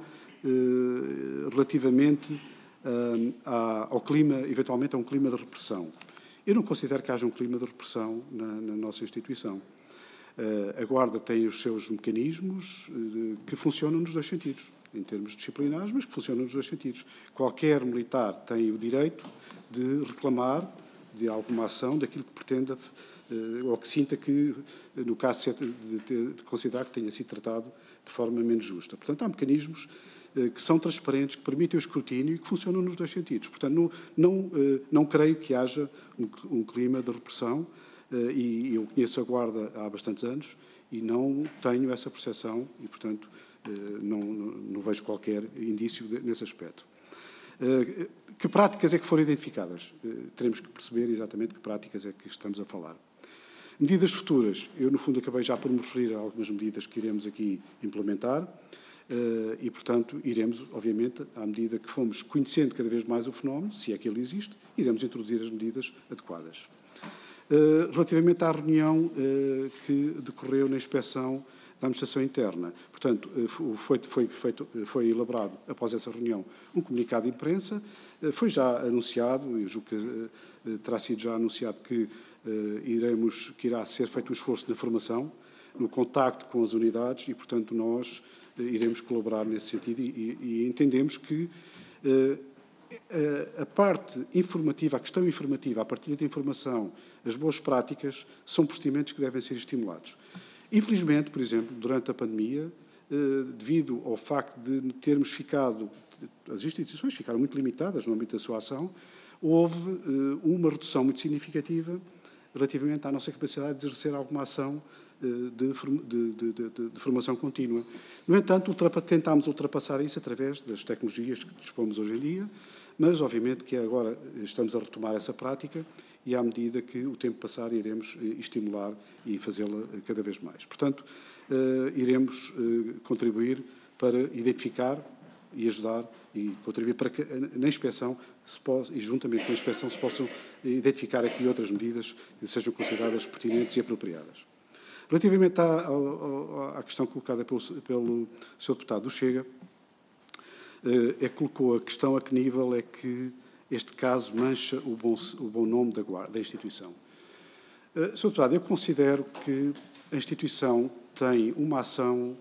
uh, relativamente uh, à, ao clima, eventualmente a um clima de repressão. Eu não considero que haja um clima de repressão na, na nossa instituição. Uh, a Guarda tem os seus mecanismos uh, que funcionam nos dois sentidos, em termos disciplinares, mas que funcionam nos dois sentidos. Qualquer militar tem o direito de reclamar de alguma ação daquilo que pretenda ou que sinta que, no caso de, de, de considerar que tenha sido tratado de forma menos justa. Portanto, há mecanismos eh, que são transparentes, que permitem o escrutínio e que funcionam nos dois sentidos. Portanto, não, não, eh, não creio que haja um, um clima de repressão eh, e eu conheço a Guarda há bastantes anos e não tenho essa percepção e, portanto, eh, não, não, não vejo qualquer indício de, nesse aspecto. Eh, que práticas é que foram identificadas? Eh, teremos que perceber exatamente que práticas é que estamos a falar. Medidas futuras. Eu, no fundo, acabei já por me referir a algumas medidas que iremos aqui implementar e, portanto, iremos, obviamente, à medida que fomos conhecendo cada vez mais o fenómeno, se é que ele existe, iremos introduzir as medidas adequadas. Relativamente à reunião que decorreu na inspeção da Administração Interna, portanto, foi, foi, feito, foi elaborado, após essa reunião, um comunicado de imprensa, foi já anunciado, eu julgo que terá sido já anunciado que Uh, iremos, que irá ser feito um esforço na formação, no contacto com as unidades e, portanto, nós uh, iremos colaborar nesse sentido e, e entendemos que uh, a, a parte informativa, a questão informativa, a partir da informação, as boas práticas, são procedimentos que devem ser estimulados. Infelizmente, por exemplo, durante a pandemia, uh, devido ao facto de termos ficado, as instituições ficaram muito limitadas no âmbito da sua ação, houve uh, uma redução muito significativa relativamente à nossa capacidade de exercer alguma ação de, de, de, de, de formação contínua. No entanto, ultrapa, tentámos ultrapassar isso através das tecnologias que dispomos hoje em dia, mas, obviamente, que agora estamos a retomar essa prática e, à medida que o tempo passar, iremos estimular e fazê-la cada vez mais. Portanto, iremos contribuir para identificar e ajudar e contribuir para que na inspeção se possa, e juntamente com a inspeção se possam identificar aqui outras medidas que sejam consideradas pertinentes e apropriadas. Relativamente à, à, à questão colocada pelo, pelo senhor deputado do Chega, é que colocou a questão a que nível é que este caso mancha o bom, o bom nome da, guarda, da instituição. senhor Deputado, eu considero que a instituição tem uma ação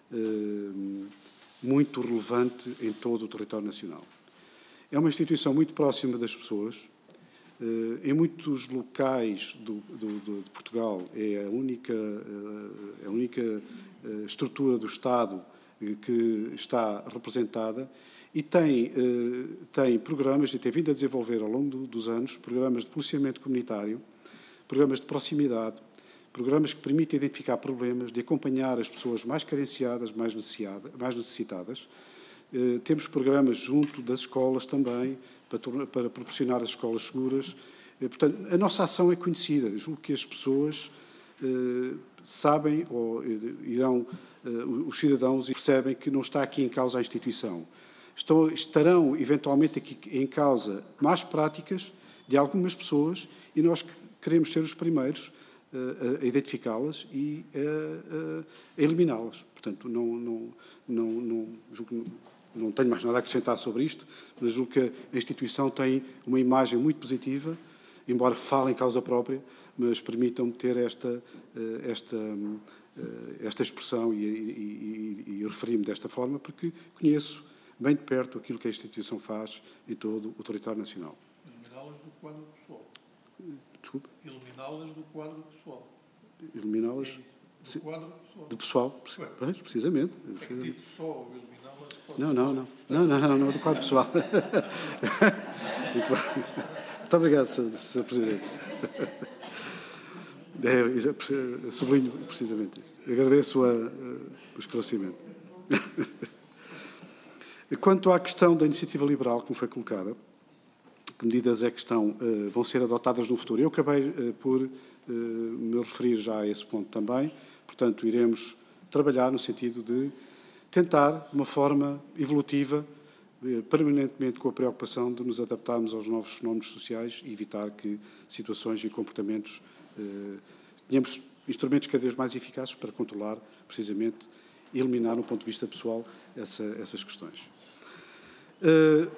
muito relevante em todo o território nacional. É uma instituição muito próxima das pessoas. Em muitos locais do, do, do, de Portugal é a única, a única estrutura do Estado que está representada e tem, tem programas, e tem vindo a desenvolver ao longo dos anos, programas de policiamento comunitário, programas de proximidade, programas que permitem identificar problemas, de acompanhar as pessoas mais carenciadas, mais necessitadas. Eh, temos programas junto das escolas também, para, para proporcionar as escolas seguras. Eh, portanto, a nossa ação é conhecida. Eu julgo que as pessoas eh, sabem, ou irão, eh, os cidadãos percebem que não está aqui em causa a instituição. Estão, estarão, eventualmente, aqui em causa más práticas de algumas pessoas e nós queremos ser os primeiros a identificá-las e a, a eliminá-las. Portanto, não, não, não, não, julgo, não tenho mais nada a acrescentar sobre isto, mas julgo que a instituição tem uma imagem muito positiva embora fale em causa própria, mas permitam-me ter esta, esta, esta expressão e, e, e, e referir-me desta forma, porque conheço bem de perto aquilo que a instituição faz em todo o território nacional. Eliminá-las do quadro pessoal. Desculpe? Eliminá-las do quadro pessoal. Eliminá-las... É do quadro pessoal. Do pessoal, pois, precisamente. É que dito só eliminá-las pode não, ser... não, não, não, não, não, não, do quadro pessoal. Muito bem. Muito obrigado, senhor Presidente. É, sublinho precisamente isso. Agradeço a, a, o esclarecimento. Quanto à questão da iniciativa liberal, como foi colocada, que medidas é que estão, uh, vão ser adotadas no futuro? Eu acabei uh, por uh, me referir já a esse ponto também. Portanto, iremos trabalhar no sentido de tentar, de uma forma evolutiva, uh, permanentemente com a preocupação de nos adaptarmos aos novos fenómenos sociais e evitar que situações e comportamentos uh, tenhamos instrumentos cada vez mais eficazes para controlar, precisamente, e eliminar, no ponto de vista pessoal, essa, essas questões. Uh,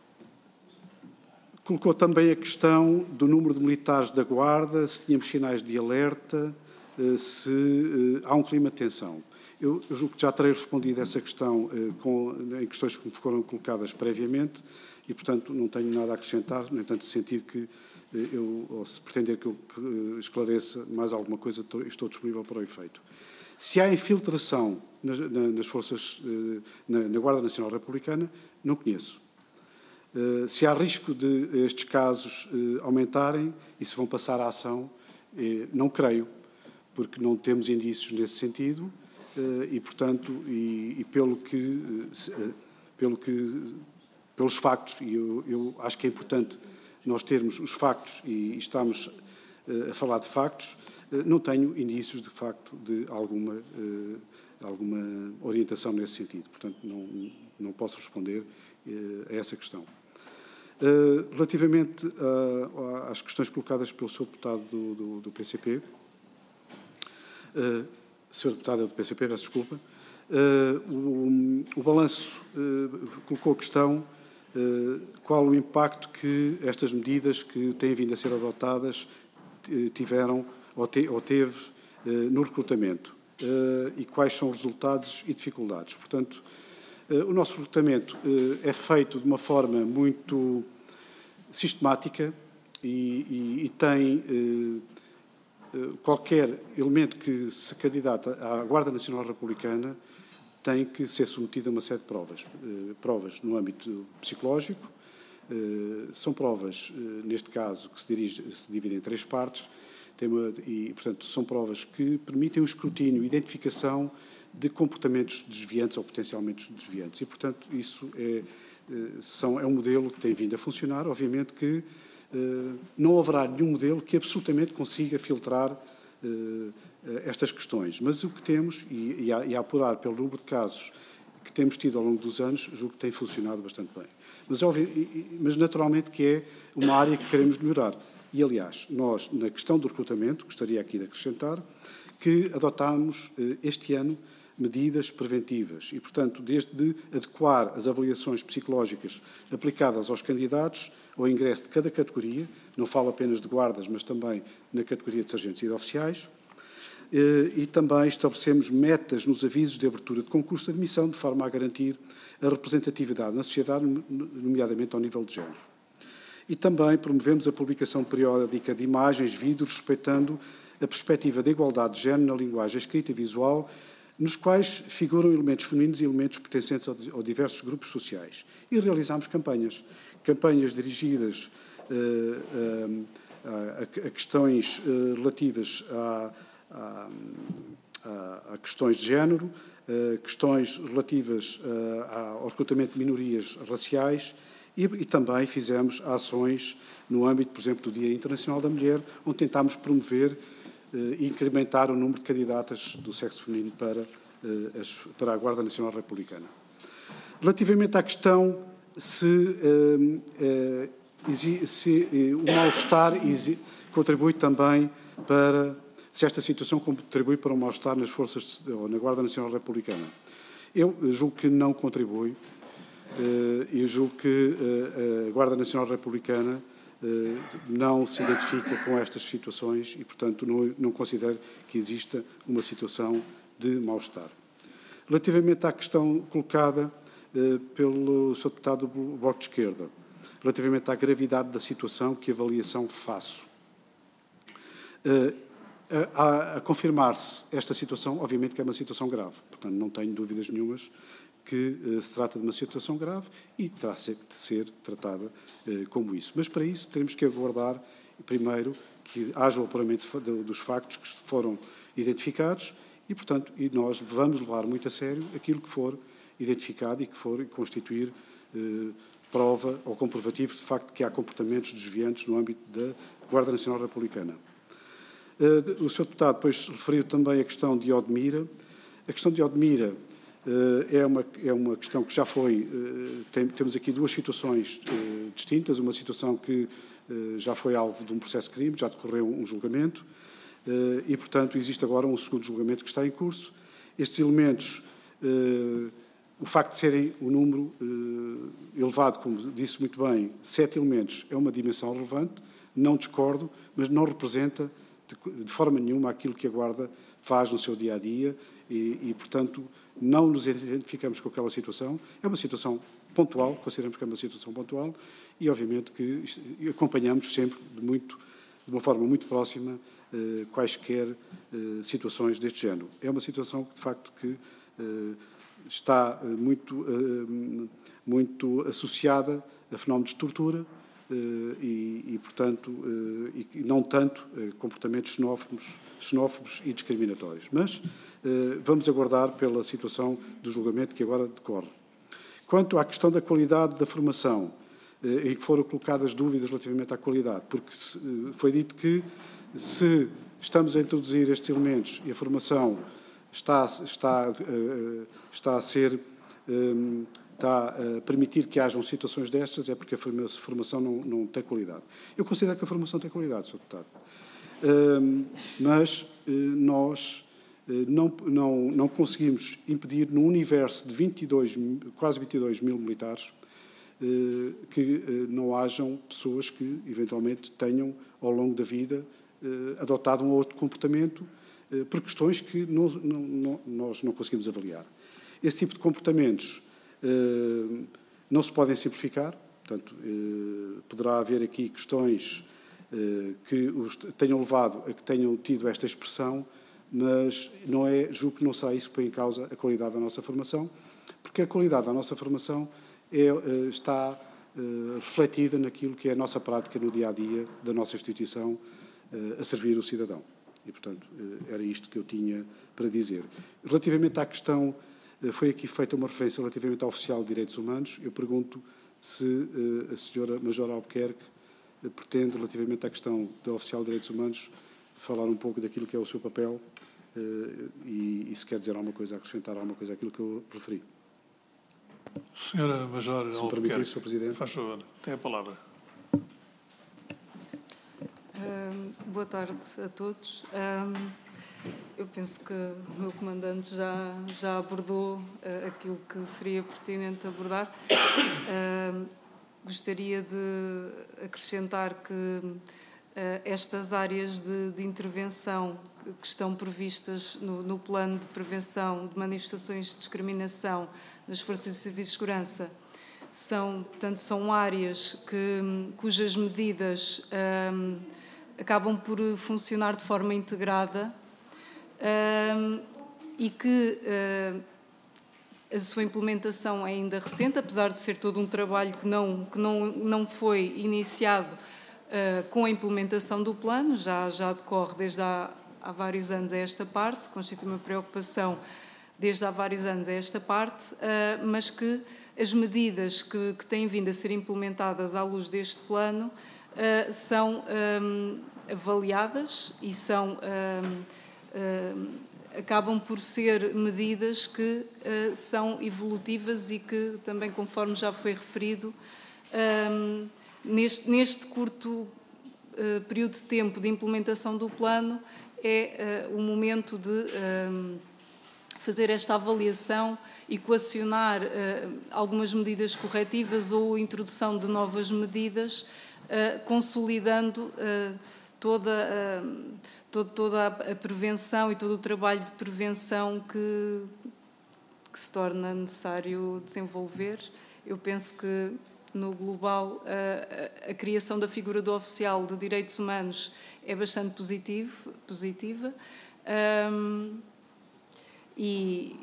colocou também a questão do número de militares da Guarda, se tínhamos sinais de alerta, uh, se uh, há um clima de tensão. Eu, eu julgo que já terei respondido a essa questão uh, com, em questões que me foram colocadas previamente e, portanto, não tenho nada a acrescentar, no entanto, se sentir que uh, eu, ou se pretender que eu uh, esclareça mais alguma coisa, estou, estou disponível para o efeito. Se há infiltração nas, nas forças, na, na Guarda Nacional Republicana, não conheço. Uh, se há risco de estes casos uh, aumentarem e se vão passar à ação, uh, não creio, porque não temos indícios nesse sentido uh, e, portanto, e, e pelo que, uh, pelo que, pelos factos, e eu, eu acho que é importante nós termos os factos e, e estamos uh, a falar de factos, não tenho indícios, de facto, de alguma, uh, alguma orientação nesse sentido. Portanto, não, não posso responder uh, a essa questão. Uh, relativamente uh, às questões colocadas pelo senhor deputado do, do, do P C P, uh, senhor deputado é do P C P, peço desculpa, uh, o, o balanço uh, colocou a questão uh, qual o impacto que estas medidas que têm vindo a ser adotadas uh, tiveram ou, te, ou teve uh, no recrutamento uh, e quais são os resultados e dificuldades. Portanto, uh, o nosso recrutamento uh, é feito de uma forma muito sistemática e, e, e tem uh, uh, qualquer elemento que se candidata à Guarda Nacional Republicana tem que ser submetido a uma série de provas. Uh, provas no âmbito psicológico, uh, são provas, uh, neste caso, que se, dirige, se dividem em três partes, tem uma, e, portanto, são provas que permitem o escrutínio, identificação de comportamentos desviantes ou potencialmente desviantes. E, portanto, isso é, são, é um modelo que tem vindo a funcionar. Obviamente que eh, não haverá nenhum modelo que absolutamente consiga filtrar eh, estas questões. Mas o que temos, e, e, a, e a apurar pelo número de casos que temos tido ao longo dos anos, julgo que tem funcionado bastante bem. Mas, óbvio, mas naturalmente que é uma área que queremos melhorar. E, aliás, nós, na questão do recrutamento, gostaria aqui de acrescentar que adotámos este ano medidas preventivas e, portanto, desde adequar as avaliações psicológicas aplicadas aos candidatos ao ingresso de cada categoria, não falo apenas de guardas, mas também na categoria de sargentos e de oficiais, e também estabelecemos metas nos avisos de abertura de concurso de admissão, de forma a garantir a representatividade na sociedade, nomeadamente ao nível de género. E também promovemos a publicação periódica de imagens, vídeos, respeitando a perspectiva da igualdade de género na linguagem escrita e visual, nos quais figuram elementos femininos e elementos pertencentes a diversos grupos sociais. E realizámos campanhas, campanhas dirigidas uh, uh, a, a questões uh, relativas a, a, a, a questões de género, uh, questões relativas uh, ao recrutamento de minorias raciais. E, e também fizemos ações no âmbito, por exemplo, do Dia Internacional da Mulher, onde tentámos promover e eh, incrementar o número de candidatas do sexo feminino para, eh, as, para a Guarda Nacional Republicana. Relativamente à questão se, eh, eh, se eh, o mal-estar contribui também para, se esta situação contribui para o mal-estar nas forças, ou na Guarda Nacional Republicana. Eu julgo que não contribui. Eu julgo que a Guarda Nacional Republicana não se identifica com estas situações e, portanto, não, não considero que exista uma situação de mal-estar. Relativamente à questão colocada eh, pelo senhor Deputado do Bloco de Esquerda, relativamente à gravidade da situação, que avaliação faço? Eh, a, a confirmar-se esta situação, obviamente que é uma situação grave, portanto, não tenho dúvidas nenhumas que eh, se trata de uma situação grave e terá de ser tratada eh, como isso. Mas, para isso, teremos que aguardar, primeiro, que haja o apuramento dos factos que foram identificados e, portanto, e nós vamos levar muito a sério aquilo que for identificado e que for constituir eh, prova ou comprovativo de facto que há comportamentos desviantes no âmbito da Guarda Nacional Republicana. Uh, o senhor Deputado depois referiu também a questão de Odmira. A questão de Odmira uh, é, uma, é uma questão que já foi... Uh, tem, temos aqui duas situações uh, distintas. Uma situação que uh, já foi alvo de um processo de crime, já decorreu um julgamento, uh, e, portanto, existe agora um segundo julgamento que está em curso. Estes elementos... Uh, O facto de serem um número eh, elevado, como disse muito bem, sete elementos, é uma dimensão relevante, não discordo, mas não representa de, de forma nenhuma aquilo que a Guarda faz no seu dia-a-dia e, e, portanto, não nos identificamos com aquela situação. É uma situação pontual, consideramos que é uma situação pontual e, obviamente, que acompanhamos sempre de, muito, de uma forma muito próxima eh, quaisquer eh, situações deste género. É uma situação que, de facto, que... Eh, está muito, muito associada a fenómenos de tortura e, e portanto, e não tanto comportamentos xenófobos, xenófobos e discriminatórios. Mas vamos aguardar pela situação do julgamento que agora decorre. Quanto à questão da qualidade da formação, e que foram colocadas dúvidas relativamente à qualidade, porque foi dito que se estamos a introduzir estes elementos e a formação Está, está, está a ser, está a permitir que hajam situações destas, é porque a formação não, não tem qualidade. Eu considero que a formação tem qualidade, senhor Deputado. Mas nós não, não, não conseguimos impedir, no universo de vinte e dois, quase vinte e dois mil militares, que não hajam pessoas que, eventualmente, tenham, ao longo da vida, adotado um outro comportamento por questões que não, não, nós não conseguimos avaliar. Esse tipo de comportamentos eh, não se podem simplificar, portanto, eh, poderá haver aqui questões eh, que os tenham levado a que tenham tido esta expressão, mas não é, julgo que não será isso que põe em causa a qualidade da nossa formação, porque a qualidade da nossa formação é, eh, está eh, refletida naquilo que é a nossa prática no dia-a-dia da nossa instituição eh, a servir o cidadão. E, portanto, era isto que eu tinha para dizer. Relativamente à questão, foi aqui feita uma referência relativamente ao oficial de Direitos Humanos. Eu pergunto se a senhora Major Albuquerque pretende, relativamente à questão do oficial de Direitos Humanos, falar um pouco daquilo que é o seu papel e, e se quer dizer alguma coisa, acrescentar alguma coisa àquilo que eu referi. Senhora Major Albuquerque, se me permitir, senhor Presidente. Faz favor, tem a palavra. Uh, boa tarde a todos. Uh, eu penso que o meu comandante já, já abordou uh, aquilo que seria pertinente abordar. Uh, gostaria de acrescentar que uh, estas áreas de, de intervenção que estão previstas no, no plano de prevenção de manifestações de discriminação nas Forças de Serviço de Segurança são, portanto, são áreas que, cujas medidas uh, acabam por funcionar de forma integrada uh, e que uh, a sua implementação é ainda recente, apesar de ser todo um trabalho que não, que não, não foi iniciado uh, com a implementação do plano, já, já decorre desde há, há vários anos a esta parte, constitui uma preocupação desde há vários anos a esta parte, uh, mas que as medidas que, que têm vindo a ser implementadas à luz deste plano uh, são um, avaliadas e são, um, um, acabam por ser medidas que uh, são evolutivas e que também, conforme já foi referido, um, neste, neste curto uh, período de tempo de implementação do plano é uh, o momento de um, fazer esta avaliação, equacionar uh, algumas medidas corretivas ou introdução de novas medidas consolidando toda, toda a prevenção e todo o trabalho de prevenção que, que se torna necessário desenvolver. Eu penso que, no global, a, a criação da figura do oficial de direitos humanos é bastante positivo, positiva. Um, e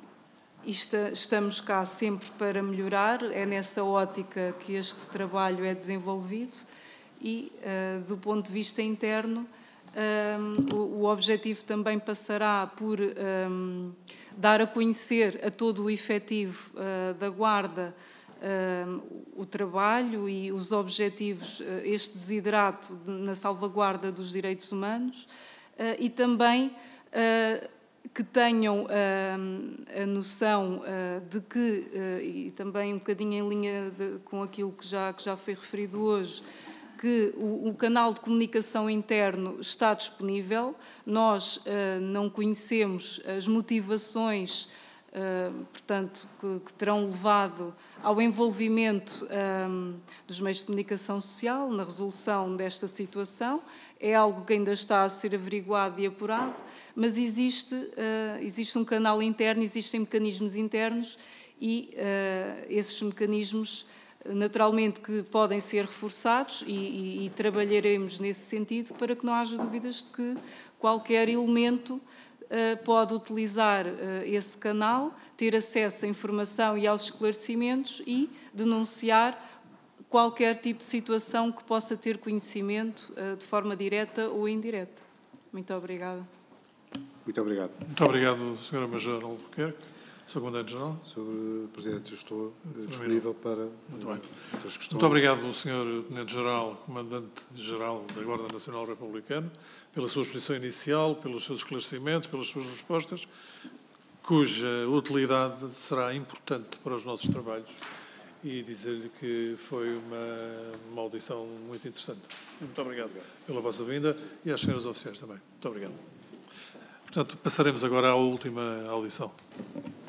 estamos cá sempre para melhorar, é nessa ótica que este trabalho é desenvolvido e, uh, do ponto de vista interno, um, o, o objetivo também passará por um, dar a conhecer a todo o efetivo uh, da Guarda um, o trabalho e os objetivos, uh, este desiderato de, na salvaguarda dos direitos humanos uh, e também uh, que tenham uh, a noção uh, de que, uh, e também um bocadinho em linha de, com aquilo que já, que já foi referido hoje, que o, o canal de comunicação interno está disponível. Nós uh, não conhecemos as motivações, uh, portanto, que, que terão levado ao envolvimento um, dos meios de comunicação social na resolução desta situação. É algo que ainda está a ser averiguado e apurado, mas existe, uh, existe um canal interno, existem mecanismos internos e uh, esses mecanismos, naturalmente, que podem ser reforçados e, e, e trabalharemos nesse sentido para que não haja dúvidas de que qualquer elemento uh, pode utilizar uh, esse canal, ter acesso à informação e aos esclarecimentos e denunciar qualquer tipo de situação que possa ter conhecimento uh, de forma direta ou indireta. Muito obrigada. Muito obrigado. Muito obrigado, senhora Major Albuquerque. senhor Comandante-Geral. senhor Presidente, eu estou disponível para Muito bem. outras questões. Muito obrigado, senhor Tenente-Geral, Comandante-Geral da Guarda Nacional Republicana, pela sua exposição inicial, pelos seus esclarecimentos, pelas suas respostas, cuja utilidade será importante para os nossos trabalhos, e dizer-lhe que foi uma, uma audição muito interessante. Muito obrigado pela vossa vinda e às senhoras oficiais também. Muito obrigado. Portanto, passaremos agora à última audição.